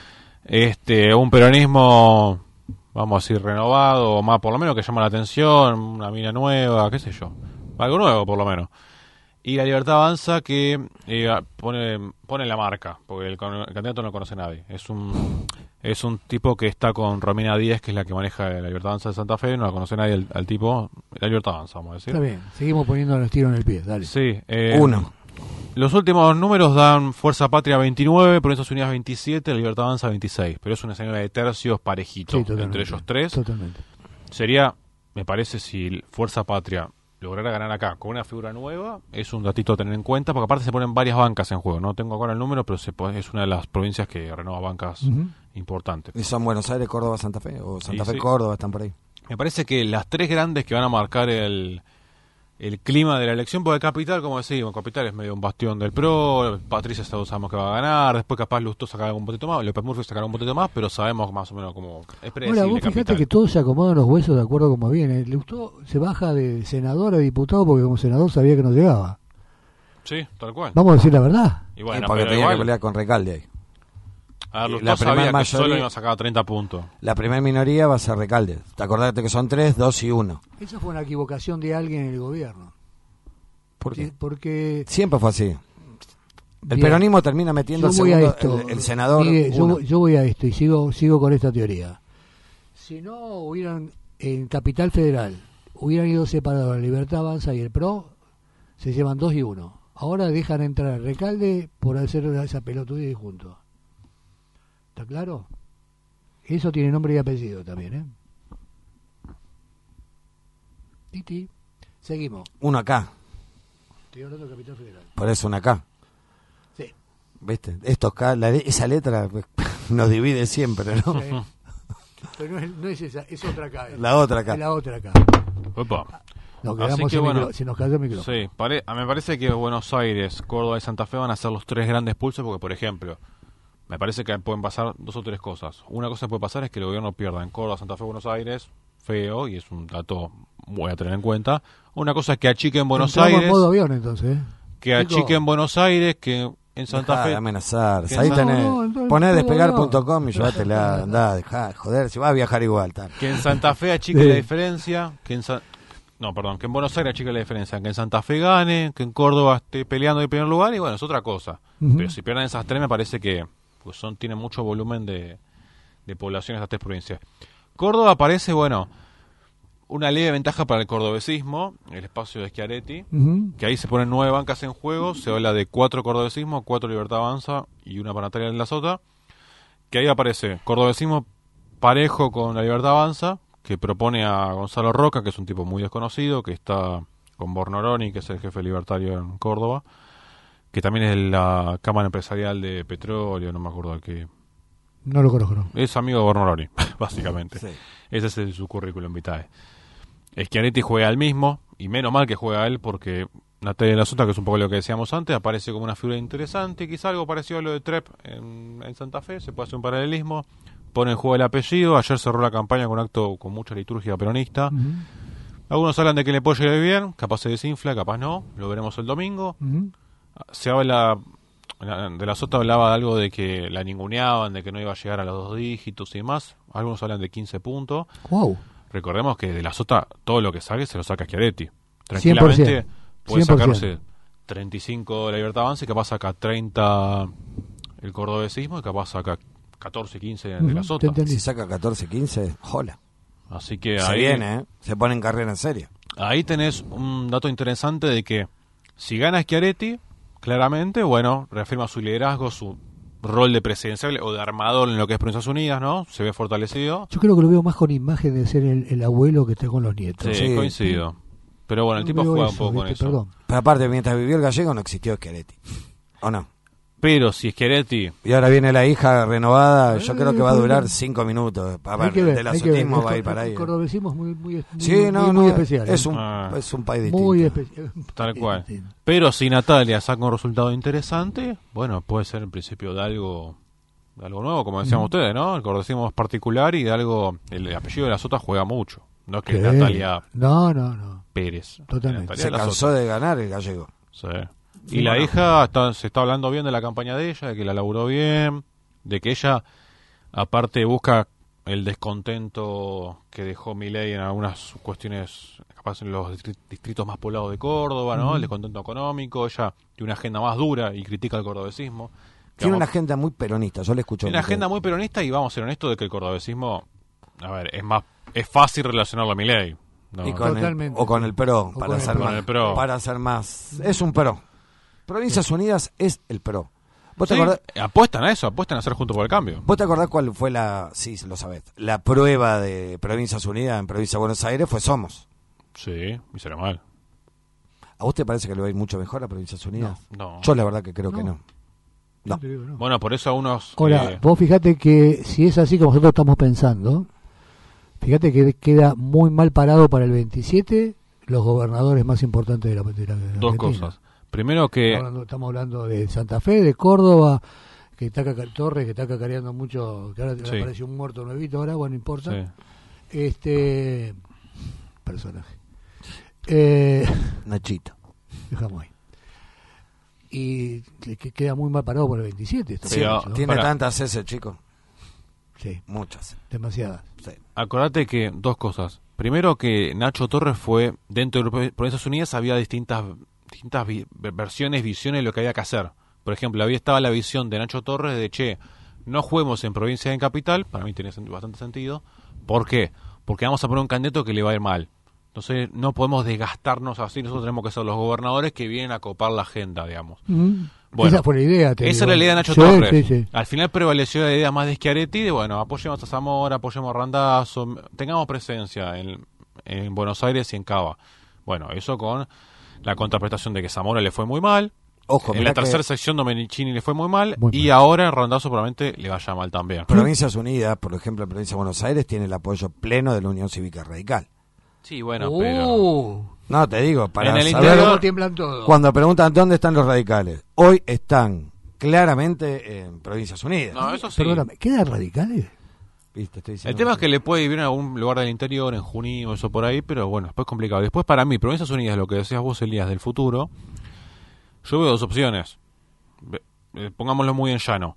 Un peronismo, vamos a decir, renovado, o más por lo menos que llama la atención, una mina nueva, qué sé yo. Algo nuevo, por lo menos. Y la Libertad Avanza que pone la marca, porque el candidato no lo conoce a nadie. Es un tipo que está con Romina Díaz, que es la que maneja la Libertad Avanza de Santa Fe, no la conoce nadie al tipo, la Libertad Avanza, vamos a decir. Está bien, seguimos poniendo los tiros en el pie, dale. Sí. Uno. Los últimos números dan Fuerza Patria 29, Provincias Unidas 27, la Libertad Avanza 26, pero es una escenario de tercios parejito Sí, totalmente. entre ellos tres. Totalmente. Sería, me parece, si Fuerza Patria lograra ganar acá con una figura nueva, es un datito a tener en cuenta, porque aparte se ponen varias bancas en juego. No tengo ahora el número, pero es una de las provincias que renueva bancas importantes. ¿Y son Buenos Aires, Córdoba, Santa Fe? ¿O Santa Sí, Fe, sí. Córdoba están por ahí? Me parece que las tres grandes que van a marcar el clima de la elección, porque Capital, como decimos, Capital es medio un bastión del PRO, Patricia sabemos que va a ganar, después capaz Lustó sacará un poquito más, López Murphy sacará un poquito más, pero sabemos más o menos cómo es predecible. Ahora, vos fijate Capital. que todos se acomodan los huesos de acuerdo como viene. Le gustó, se baja de senador a diputado porque como senador sabía que no llegaba. Sí, tal cual. Vamos a decir la verdad. Y bueno, porque pero tenía igual, que pelear con Recalde ahí. a ver, la Lustó sabía primer que solo mayoría- iba a sacar 30 puntos. La primera minoría va a ser Recalde. Te acordate que son 3, 2 y 1. Esa fue una equivocación de alguien en el gobierno. ¿Por qué? Porque Siempre fue así. El Bien. peronismo termina metiendo Yo voy a segundo, esto, el senador. Miguel, uno. yo voy a esto y sigo con esta teoría. Si no hubieran en Capital Federal hubieran ido separados la Libertad Avanza y el PRO, se llevan 2 y 1. Ahora dejan entrar al Recalde por hacer esa pelotudez juntos. ¿Está claro? Eso tiene nombre y apellido también, ¿eh? Titi. Seguimos. Uno acá. Estoy hablando de Capital Federal. Por eso uno acá. Sí. ¿Viste? Estos K, esa letra nos divide siempre, ¿no? Sí. Pero no es esa, es otra acá. La otra acá. Es la otra acá. Opa. Nos Así quedamos que sin bueno, se nos cayó el micrófono. Sí, me parece que Buenos Aires, Córdoba y Santa Fe van a ser los tres grandes pulsos porque, por ejemplo, me parece que pueden pasar dos o tres cosas. Una cosa que puede pasar es que el gobierno pierda en Córdoba, Santa Fe, Buenos Aires, feo, y es un dato voy a tener en cuenta. Una cosa es que achiquen Buenos Entramos Aires, en modo avión entonces, ¿eh? que achiquen Buenos Aires, que en Santa Dejá Fe. de amenazar. Que Ahí en tenés. entonces, Poné no, despegar.com y llévatela. Andá, dejá, joder, si vas a viajar igual. Tal. Que en Santa Fe achique la diferencia, que en que en Buenos Aires achique la diferencia, que en Santa Fe gane, que en Córdoba esté peleando el primer lugar, y bueno, es otra cosa. Ujú. Pero si pierden esas tres, me parece que pues tienen mucho volumen de población estas tres provincias. Córdoba parece, bueno, una leve ventaja para el cordobesismo, el espacio de Schiaretti, Ujú. que ahí se ponen 9 bancas en juego, se habla de 4 cordobesismo, 4 Libertad Avanza y una para Natalia de la Sota, que ahí aparece cordobesismo parejo con la Libertad Avanza, que propone a Gonzalo Roca, que es un tipo muy desconocido, que está con Bornoroni, que es el jefe libertario en Córdoba, que también es de la Cámara Empresarial de Petróleo, no me acuerdo de qué. No lo conozco, no. Es amigo de Bornoroni, básicamente. Sí. Ese es su currículum vitae. Schiaretti juega al mismo, y menos mal que juega a él, porque Natalia de la Sota, que es un poco lo que decíamos antes, aparece como una figura interesante, quizá algo parecido a lo de Trepp en Santa Fe, se puede hacer un paralelismo, pone en juego el apellido, ayer cerró la campaña con un acto con mucha liturgia peronista. Ujú. Algunos hablan de que le puede llegar bien, capaz se desinfla, capaz no, lo veremos el domingo. Ujú. Se habla, de la Sota hablaba de algo de que la ninguneaban, de que no iba a llegar a los 2 dígitos y demás, algunos hablan de 15 puntos. Wow. Recordemos que de la Sota todo lo que saque se lo saca Schiaretti. Tranquilamente 100%. puede 100%. sacarse 35 de la Libertad Avanza y capaz saca 30 el cordobesismo y capaz saca 14, 15 de la Ujú, Sota. te entendí. Si saca 14, 15, hola. Así que Se ahí, viene, ¿eh? Se pone en carrera en serio. ahí tenés un dato interesante de que si gana Schiaretti, claramente, bueno, reafirma su liderazgo, su rol de presidencial o de armador en lo que es Provincias Unidas, ¿no? Se ve fortalecido. Yo creo que lo veo más con imagen de ser el abuelo que está con los nietos. Sí, Sí. coincido. Pero bueno, el Yo tipo veo juega eso, un poco con ¿viste? eso. Perdón. Pero aparte, mientras vivió el gallego no existió Schiaretti. ¿O no? Pero si Schiaretti Y ahora viene la hija renovada, yo creo que va a durar bueno. 5 minutos. A Hay ver, que ver, el hay que ver. azotismo va a ir El para ahí. cordobesismo es muy Sí, no, muy no, especial. es ¿eh? un país distinto. Muy especial. Tal cual. Sí. Pero si Natalia saca un resultado interesante, bueno, puede ser el principio de algo nuevo, como decían ustedes, ¿no? El cordobesismo es particular y de algo, el apellido de la Sota juega mucho. No es que ¿Qué? Natalia No. Pérez. Totalmente. Natalia Se de la cansó Sota. de ganar el gallego. Sí. Sí, Y la bueno. hija se está hablando bien de la campaña de ella, de que la laburó bien, de que ella, aparte, busca el descontento que dejó Milei en algunas cuestiones, capaz en los distritos más poblados de Córdoba, ¿no? El descontento económico. Ella tiene una agenda más dura y critica el cordobesismo. Tiene una Digamos, agenda muy peronista, yo le escucho. tiene una agenda muy peronista y vamos a ser honestos de que el cordobesismo, a ver, es fácil relacionarlo a Milei. ¿no? Y con Totalmente. o con el PRO, O para con el hacer PRO. más. Con el PRO. Para hacer más. Es un PRO. Provincias Unidas es el PRO. ¿Vos te Sí, acordás? apuestan a eso, apuestan a hacer Juntos por el Cambio. ¿Vos te acordás cuál fue sí, lo sabés? La prueba de Provincias Unidas en Provincia de Buenos Aires fue Somos. Sí, y será mal. ¿A vos te parece que le va a ir mucho mejor a Provincias Unidas? No. Yo la verdad que creo que no. No. No. Te digo, no. Bueno, por eso a unos... Ahora, vos fíjate que si es así como nosotros estamos pensando, fíjate que queda muy mal parado para el 27 los gobernadores más importantes de la dos Argentina. cosas. Primero que... Estamos hablando de Santa Fe, de Córdoba, que está Torres, que está cacareando mucho, que ahora Sí. apareció un muerto nuevito ahora, bueno, no importa. Sí. Personaje. Nachito. Dejamos ahí. Y que queda muy mal parado por el 27. esto, Sí, ¿no? Tiene Pará. tantas ese chico. Sí, Muchas. demasiadas. Sí. Acordate que dos cosas. Primero que Nacho Torres fue, dentro de Provincias Unidas había distintas versiones, visiones de lo que había que hacer. Por ejemplo, había estaba la visión de Nacho Torres de, che, no juguemos en provincia y en capital, para mí tiene bastante sentido. ¿Por qué? Porque vamos a poner un candidato que le va a ir mal. Entonces no podemos desgastarnos así, nosotros tenemos que ser los gobernadores que vienen a copar la agenda, digamos. Bueno, esa fue la idea. Esa era la idea de Nacho Sí, Torres. sí, sí. Al final prevaleció la idea más de Schiaretti de, bueno, apoyemos a Zamora, apoyemos a Randazzo, tengamos presencia en Buenos Aires y en Cava. Bueno, eso con la contraprestación de que Zamora le fue muy mal. Ojo, En mirá la tercera que sección Domenichini le fue muy mal. Muy Y mal. ahora en Randazzo probablemente le vaya mal también. Provincias Unidas, por ejemplo, en Provincia de Buenos Aires, tiene el apoyo pleno de la Unión Cívica Radical. Sí, bueno, pero... No, te digo, para En el saber interior- ¿Cómo tiemblan todos? cuando preguntan dónde están los radicales, hoy están claramente en Provincias Unidas. No, eso sí. Perdóname, ¿quedan radicales? ¿Viste? Estoy diciendo El tema es que le puede vivir en algún lugar del interior, en Junín o eso por ahí, pero bueno, después es complicado. Después para mí, Provincias Unidas, lo que decías vos, Elías, del futuro, yo veo dos opciones. pongámoslo muy en llano.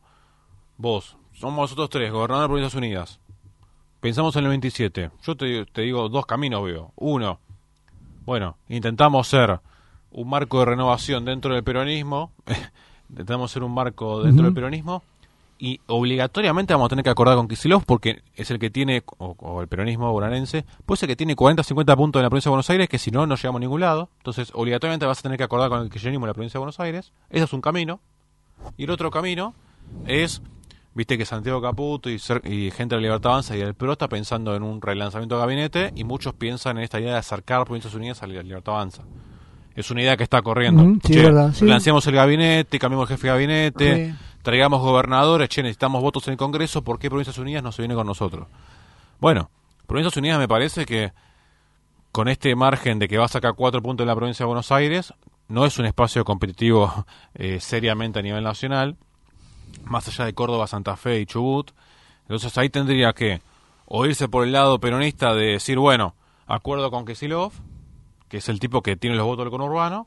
Vos, somos nosotros tres, gobernador de Provincias Unidas. Pensamos en el 27. Yo te digo, dos caminos veo. Uno, bueno, intentamos ser un marco de renovación dentro del peronismo. Intentamos ser un marco dentro del peronismo. Y obligatoriamente vamos a tener que acordar con Kicillof porque es el que tiene, o el peronismo bonaerense, pues el que tiene 40-50 puntos en la provincia de Buenos Aires, que si no, no llegamos a ningún lado. Entonces, obligatoriamente vas a tener que acordar con el kirchnerismo en la provincia de Buenos Aires. Ese es un camino. Y el otro camino es, viste que Santiago Caputo y gente de la Libertad Avanza y el PRO está pensando en un relanzamiento de gabinete y muchos piensan en esta idea de acercar Provincias Unidas a la Libertad Avanza. Es una idea que está corriendo. Sí, verdad, sí. Lancemos el gabinete, cambiemos el jefe de gabinete, Sí. traigamos gobernadores, necesitamos votos en el Congreso, ¿por qué Provincias Unidas no se viene con nosotros? Bueno, Provincias Unidas me parece que con este margen de que va a sacar 4 puntos en la provincia de Buenos Aires, no es un espacio competitivo seriamente a nivel nacional, más allá de Córdoba, Santa Fe y Chubut. Entonces ahí tendría que o irse por el lado peronista de decir, bueno, acuerdo con Kicillof, que es el tipo que tiene los votos del conurbano,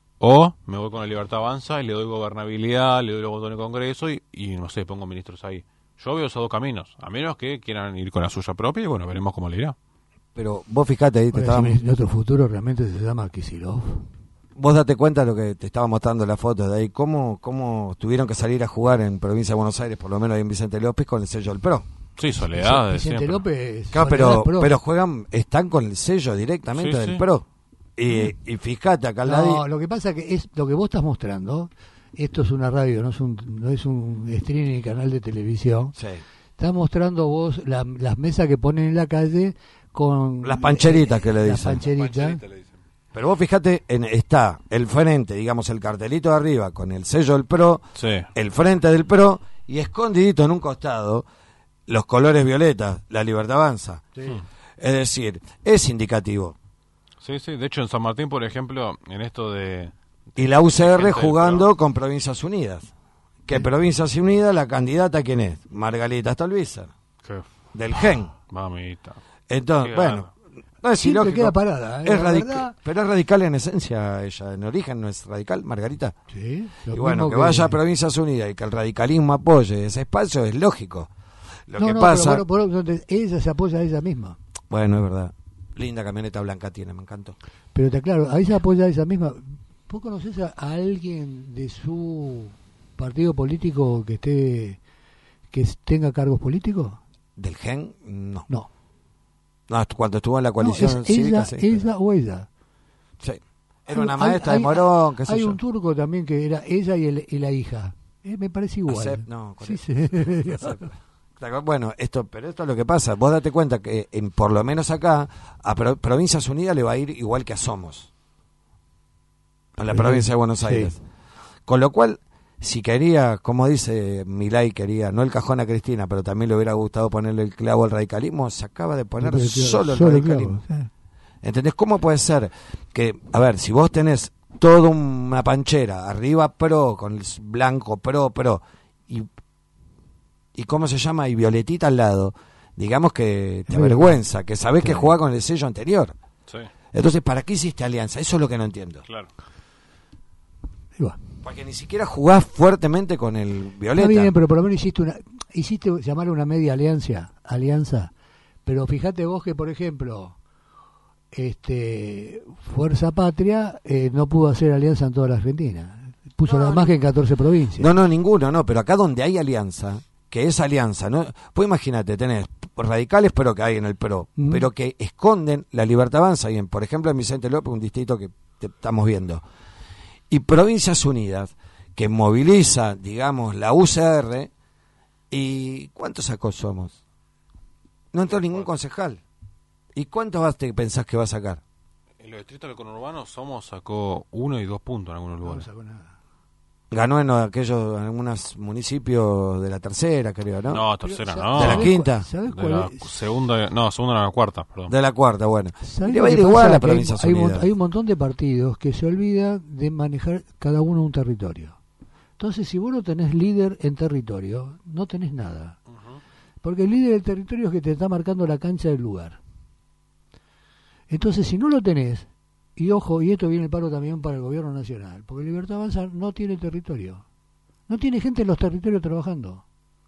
o me voy con la Libertad Avanza y le doy gobernabilidad, le doy los votos en el Congreso y no sé, pongo ministros ahí. Yo veo esos dos caminos, a menos que quieran ir con la suya propia y bueno, veremos cómo le irá. Pero vos fijate ahí, nuestro futuro realmente se llama Kicillof. Vos date cuenta de lo que te estaba mostrando la foto de ahí, cómo tuvieron que salir a jugar en Provincia de Buenos Aires, por lo menos ahí en Vicente López, con el sello del PRO. Sí, Soledad de Vicente siempre. López. Claro, Soledad pero están con el sello directamente Sí, del sí. PRO. Y fíjate acá al lado. No, lo que pasa que es lo que vos estás mostrando. Esto es una radio, no es un streaming y canal de televisión. Sí. Estás mostrando vos las mesas que ponen en la calle con Las pancheritas que le las dicen. pancheritas. Pero vos fíjate, está el frente, digamos, el cartelito de arriba con el sello del PRO, Sí. el frente del PRO, y escondidito en un costado los colores violetas, la Libertad Avanza. Sí. Es decir, es indicativo. Sí, sí, de hecho en San Martín, por ejemplo, en esto de... Y la UCR Gente del jugando PRO. con Provincias Unidas. Que Provincias Unidas, la candidata, ¿quién es? Margarita Stolbizer, ¿Qué? del GEN. Mamita. Entonces, Qué bueno, no es Siempre ilógico. queda parada, Es la radical, verdad. pero es radical en esencia ella, en origen no es radical, Margarita. Sí, lo Y bueno, mismo que vaya a Provincias Unidas y que el radicalismo apoye ese espacio es lógico. Lo que pasa... pero entonces, ella se apoya a ella misma. Bueno, es verdad. Linda camioneta blanca tiene, me encantó. Pero te aclaro, ahí se apoya a ella misma. ¿Vos conocés a alguien de su partido político que tenga cargos políticos? ¿Del GEN? No. No. No, cuando estuvo en la No, coalición es cívica, ella, sí. ella o ella. Sí. Era una maestra de Morón, qué sé hay yo. un turco también que era ella y la hija. Me parece igual. No, Sí, correcto. sí. Bueno, pero esto es lo que pasa. Vos date cuenta que por lo menos acá a Provincias Unidas le va a ir igual que a Somos, a la provincia de Buenos Sí. Aires. Con lo cual, si quería, como dice Milei, quería no el cajón a Cristina, pero también le hubiera gustado ponerle el clavo al radicalismo, se acaba de poner solo el radicalismo. Claro, sí. ¿Entendés? ¿Cómo puede ser que, a ver, si vos tenés toda una panchera, arriba PRO, con el blanco PRO, y ¿cómo se llama? Y violetita al lado, digamos que te avergüenza, que sabés que jugás con el sello anterior. Sí, Entonces, ¿para qué hiciste alianza? Eso es lo que no entiendo. claro. Y bueno. Porque ni siquiera jugás fuertemente con el violeta. Está bien, pero por lo menos hiciste llamarle una media alianza. Pero fíjate vos que, por ejemplo, Fuerza Patria no pudo hacer alianza en toda la Argentina. Puso nada más que en 14 provincias. No, ninguno, no, pero acá donde hay alianza, que es alianza, ¿no? Pues imagínate, tenés radicales, pero que hay en el PRO, pero que esconden la Libertad Avanza, y por ejemplo en Vicente López, un distrito que estamos viendo. Y Provincias Unidas, que moviliza, digamos, la UCR, ¿y cuántos sacó Somos? No entró ningún concejal. ¿Y cuántos pensás que va a sacar? En los distritos del conurbano Somos sacó 1 y 2 puntos en algunos No lugares. sacó nada. Ganó en algunos municipios de la tercera, creo, ¿no? No, tercera Pero, no. ¿De la quinta? ¿Sabés De cuál la es? segunda, no, segunda no, la cuarta, perdón. De la cuarta, bueno. ¿Sabés Le lo va a que ir igual pasa? a Que Provincias hay Unidas. un montón de partidos que se olvidan de manejar cada uno un territorio. Entonces, si vos no tenés líder en territorio, no tenés nada. Porque el líder del territorio es que te está marcando la cancha del lugar. Entonces, si no lo tenés, y ojo, y esto viene el paro también para el gobierno nacional, porque Libertad Avanza no tiene territorio. No tiene gente en los territorios trabajando.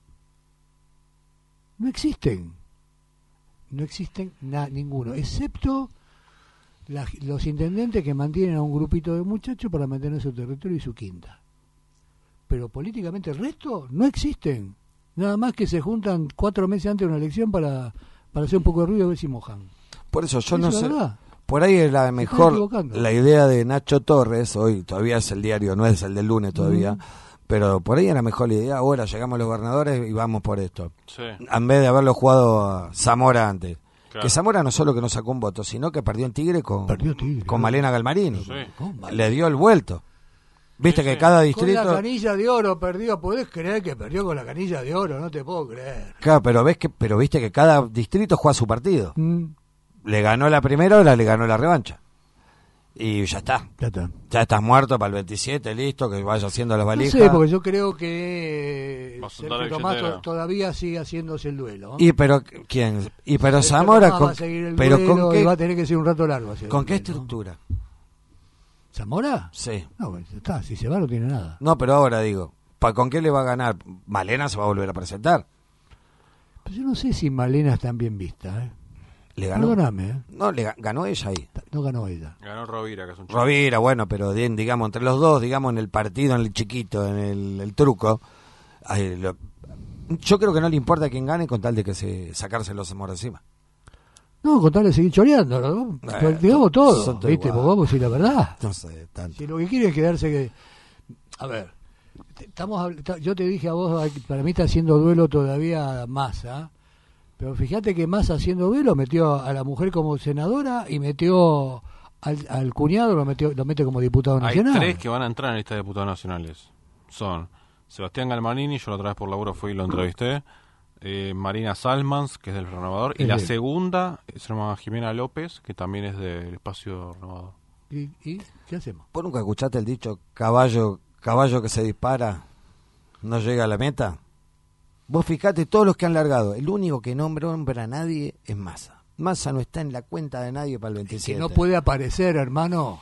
No existen. No existen ninguno, excepto los intendentes que mantienen a un grupito de muchachos para mantener su territorio y su quinta. Pero políticamente el resto no existen. Nada más que se juntan 4 meses antes de una elección para hacer un poco de ruido y ver si mojan. Por eso yo ¿Eso no es sé. verdad? Por ahí es la están mejor, equivocando. la idea de Nacho Torres, hoy todavía es el diario, no es el del lunes todavía, pero por ahí era mejor la idea, ahora llegamos los gobernadores y vamos por esto. Sí. En vez de haberlo jugado a Zamora antes. Claro. Que Zamora no solo que no sacó un voto, sino que perdió en Tigre con Claro. Malena Galmarini. Sí. ¿Cómo? Le dio el vuelto. Viste Sí, que sí. cada Con distrito... la canilla de oro perdió. ¿Podés creer que perdió con la canilla de oro? No te puedo creer. Claro, pero viste que cada distrito juega su partido. Mm, Le ganó la primera, ahora le ganó la revancha. Y ya está. ya está. Ya estás muerto para el 27, listo, que vaya haciendo las No valijas. sé, porque yo creo que Va a soltar Sergio el Tomás billetero. todavía sigue haciéndose el duelo. ¿No? Y pero quién, y pero Sergio Zamora Tomás con, va a seguir el pero duelo con y va a qué, tener que ser un rato largo. hacer con el qué duelo, ¿no? estructura. ¿Zamora? Sí. No, pues, ya está, si se va no tiene nada. No, pero ahora digo, ¿con qué le va a ganar? Malena se va a volver a presentar. Pero yo no sé si Malena está bien vista. Le ganó. Perdóname, No, ganó ella ahí. no ganó ella. Ganó Rovira, que es un chico. Rovira, bueno, pero bien, digamos, entre los dos, digamos, en el partido, en el chiquito, en el truco, yo creo que no le importa quién gane con tal de que sacarse los Zamora encima. No, con tal de seguir choreando, ¿no? Pero digamos son todo, todos ¿viste? iguales. Porque vamos a decir la verdad. No sé, tanto. Si lo que quiere es quedarse que... A ver, yo te dije a vos, para mí está haciendo duelo todavía Massa, pero fíjate que Massa haciendo duelo metió a la mujer como senadora y metió al cuñado, lo mete como diputado Hay nacional. 3 que van a entrar en la lista de diputados nacionales. Son Sebastián Galmarini, yo la otra vez por laburo fui y lo entrevisté. Marina Salmans, que es del Renovador. Y Es la bien. segunda se llama Jimena López, que también es del Espacio Renovador. ¿Y qué hacemos? ¿Vos nunca escuchaste el dicho caballo que se dispara no llega a la meta? Vos fijate todos los que han largado, el único que nombra a nadie es Massa. Massa no está en la cuenta de nadie para el 27. Que no puede aparecer, hermano.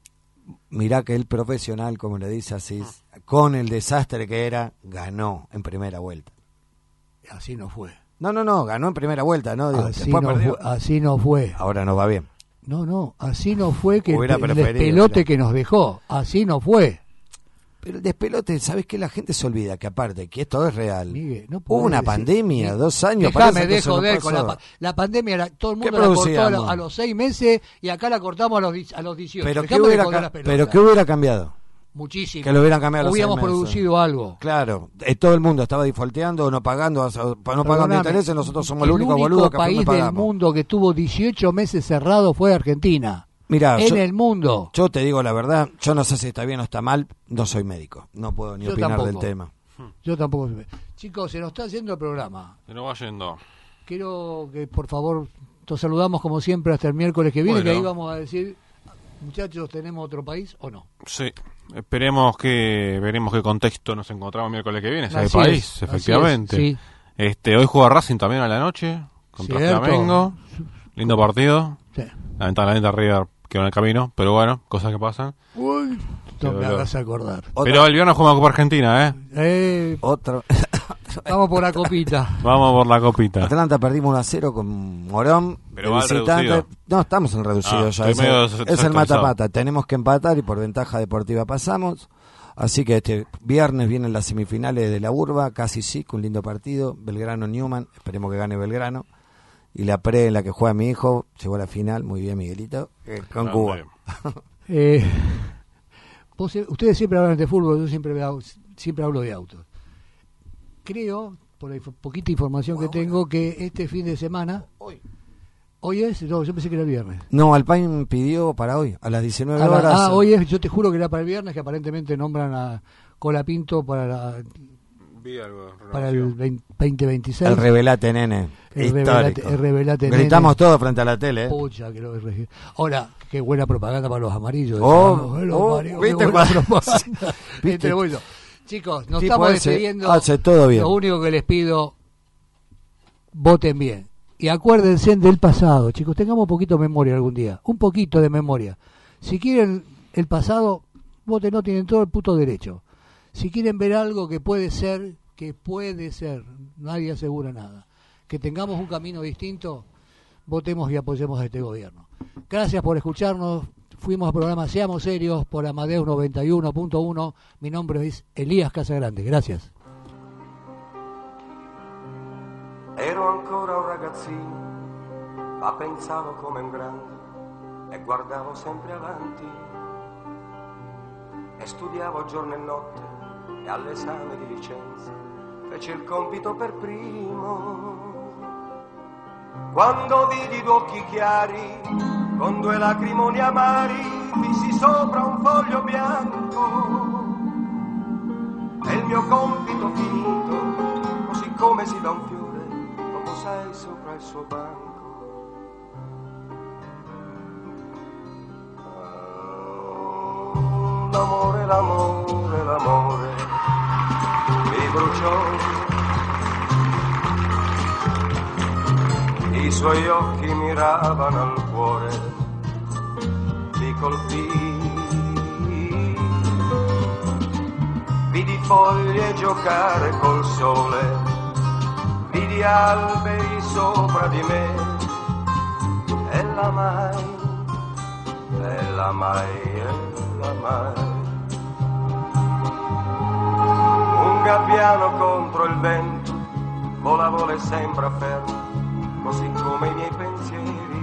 Mirá que el profesional, como le dice Asís, con el desastre que era, ganó en primera vuelta. Así no fue. No, ganó en primera vuelta, ¿no? Digo, Así después no perdió. fue, así no fue. Ahora nos va bien. No, así no fue que Hubiera el preferido, despelote claro. que nos dejó. Así no fue. Pero el despelote, ¿sabes qué? La gente se olvida que aparte, que esto es real. Miguel, no Hubo podés una decir- pandemia, 2 años. Déjame parece que de eso no joder con pasó. la pandemia. Todo el ¿Qué mundo la cortó producíamos? a los 6 meses y acá la cortamos a los 18. Pero Dejame de joder las pelotas. ¿qué hubiera cambiado? Muchísimo. Que lo hubieran cambiado a los Hubiéramos 6 meses. producido algo. Claro, todo el mundo estaba defaulteando o no pagando, no pagando Perdóname, intereses, nosotros somos los únicos boludos que El único país del pagamos. mundo que tuvo 18 meses cerrado fue Argentina. Mirá, En el mundo. yo te digo la verdad, yo no sé si está bien o está mal, no soy médico, no puedo ni Yo opinar tampoco. del tema. Yo tampoco. Chicos, se nos está haciendo el programa. Se nos va yendo. Quiero que por favor nos saludamos como siempre hasta el miércoles que viene, Bueno. que ahí vamos a decir, muchachos, ¿tenemos otro país o no? Sí, veremos qué contexto nos encontramos el miércoles que viene, si hay Así país, es, efectivamente. así es, Hoy juega Racing también a la noche contra Cierto. Flamengo. Lindo partido. Sí. Lamentablemente River quedó en el camino, pero bueno, cosas que pasan. Uy, no me dolor. hagas acordar. Pero el viernes jugamos Copa Argentina, Otro. Vamos por la copita. Vamos por la copita. Atlanta perdimos 1-0 con Morón. Pero de va al visitante. reducido. No, estamos en reducido Ah, ya. estoy medio Es el desactualizado. mata-mata. Tenemos que empatar y por ventaja deportiva pasamos. Así que este viernes vienen las semifinales de la Urba, casi sí, un lindo partido. Belgrano-Newman, esperemos que gane Belgrano. Y la pre en la que juega mi hijo, llegó a la final, muy bien Miguelito, con Grande. Cuba. Ustedes siempre hablan de fútbol, yo siempre hablo de autos. Creo, por la poquita información que tengo, que este fin de semana... ¿Hoy es? No, yo pensé que era el viernes. No, Alpine pidió para hoy, a las 19 horas. Hoy es, yo te juro que era para el viernes, que aparentemente nombran a Colapinto para el 2026. El revelate, nene. El Histórico. revelate, Gritamos nene. todos frente a la tele. Pucha, que lo ahora, qué buena propaganda para los amarillos. ¿viste qué buena cuál? propaganda. ¿Viste? Pero bueno, chicos, nos Tipo estamos ese despidiendo. hace todo bien. Lo único que les pido, voten bien. Y acuérdense del pasado, chicos, tengamos un poquito de memoria algún día. Un poquito de memoria. Si quieren el pasado, voten, no tienen todo el puto derecho. Si quieren ver algo que puede ser, nadie asegura nada, que tengamos un camino distinto, votemos y apoyemos a este gobierno. Gracias por escucharnos. Fuimos al programa Seamos Serios por Amadeus 91.1. Mi nombre es Elías Casagrande. Gracias. Ero ancora un ragazzino, ma pensavo come un grande e guardavo sempre avanti. E studiavo giorno e notte e all'esame di licenza feci il compito per primo. Quando vidi due occhi chiari con due lacrimoni amari, fissi sopra un foglio bianco e il mio compito finito, così come si dà un fiore, lo posai sopra il suo banco. L'amore, l'amore, l'amore mi bruciò, i suoi occhi miravano al cuore, mi colpì, vidi foglie giocare col sole, vidi alberi sopra di me e l'amai, e l'amai, e l'amai. Un gabbiano contro il vento volava le sembra fermo, così come i miei pensieri.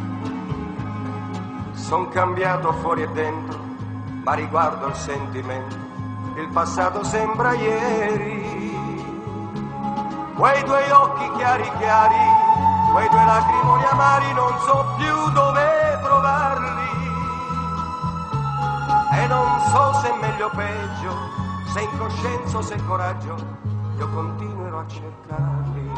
Son cambiato fuori e dentro, ma riguardo il sentimento, il passato sembra ieri. Quei due occhi chiari chiari, quei due lacrimoni amari, non so più dove trovarli. E non so se è meglio o peggio, se incoscienza o se coraggio, io continuerò a cercarli.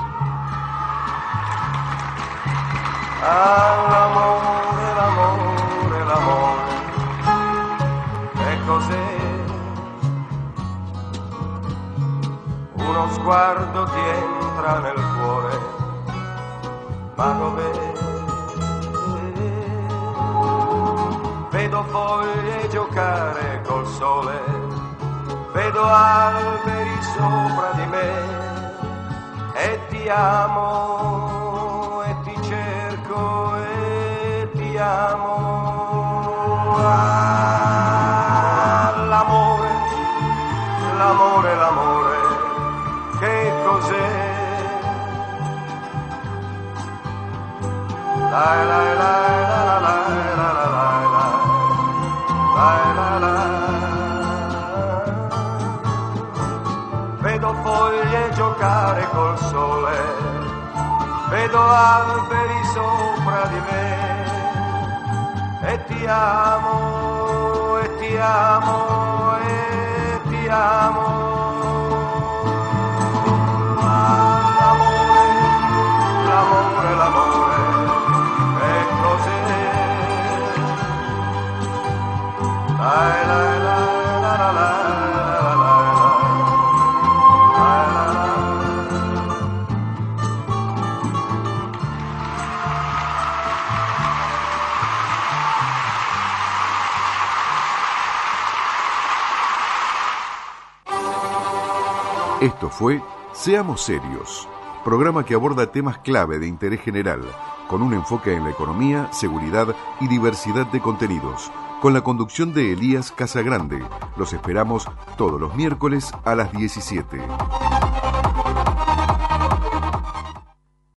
Ah, l'amore, l'amore, l'amore, che cos'è? Uno sguardo ti entra nel cuore, ma dov'è? Vedo foglie giocare col sole, vedo alberi sopra di me e ti amo e ti cerco e ti amo. Ah, l'amore, l'amore, l'amore, che cos'è? La la la la la la la la la. Vedo foglie giocare col sole, vedo alberi sopra di me e ti amo, e ti amo, e ti amo. L'amore, l'amore, l'amore, che cos'è? La la la la la la. Esto fue Seamos Serios, programa que aborda temas clave de interés general, con un enfoque en la economía, seguridad y diversidad de contenidos, con la conducción de Elías Casagrande. Los esperamos todos los miércoles a las 17.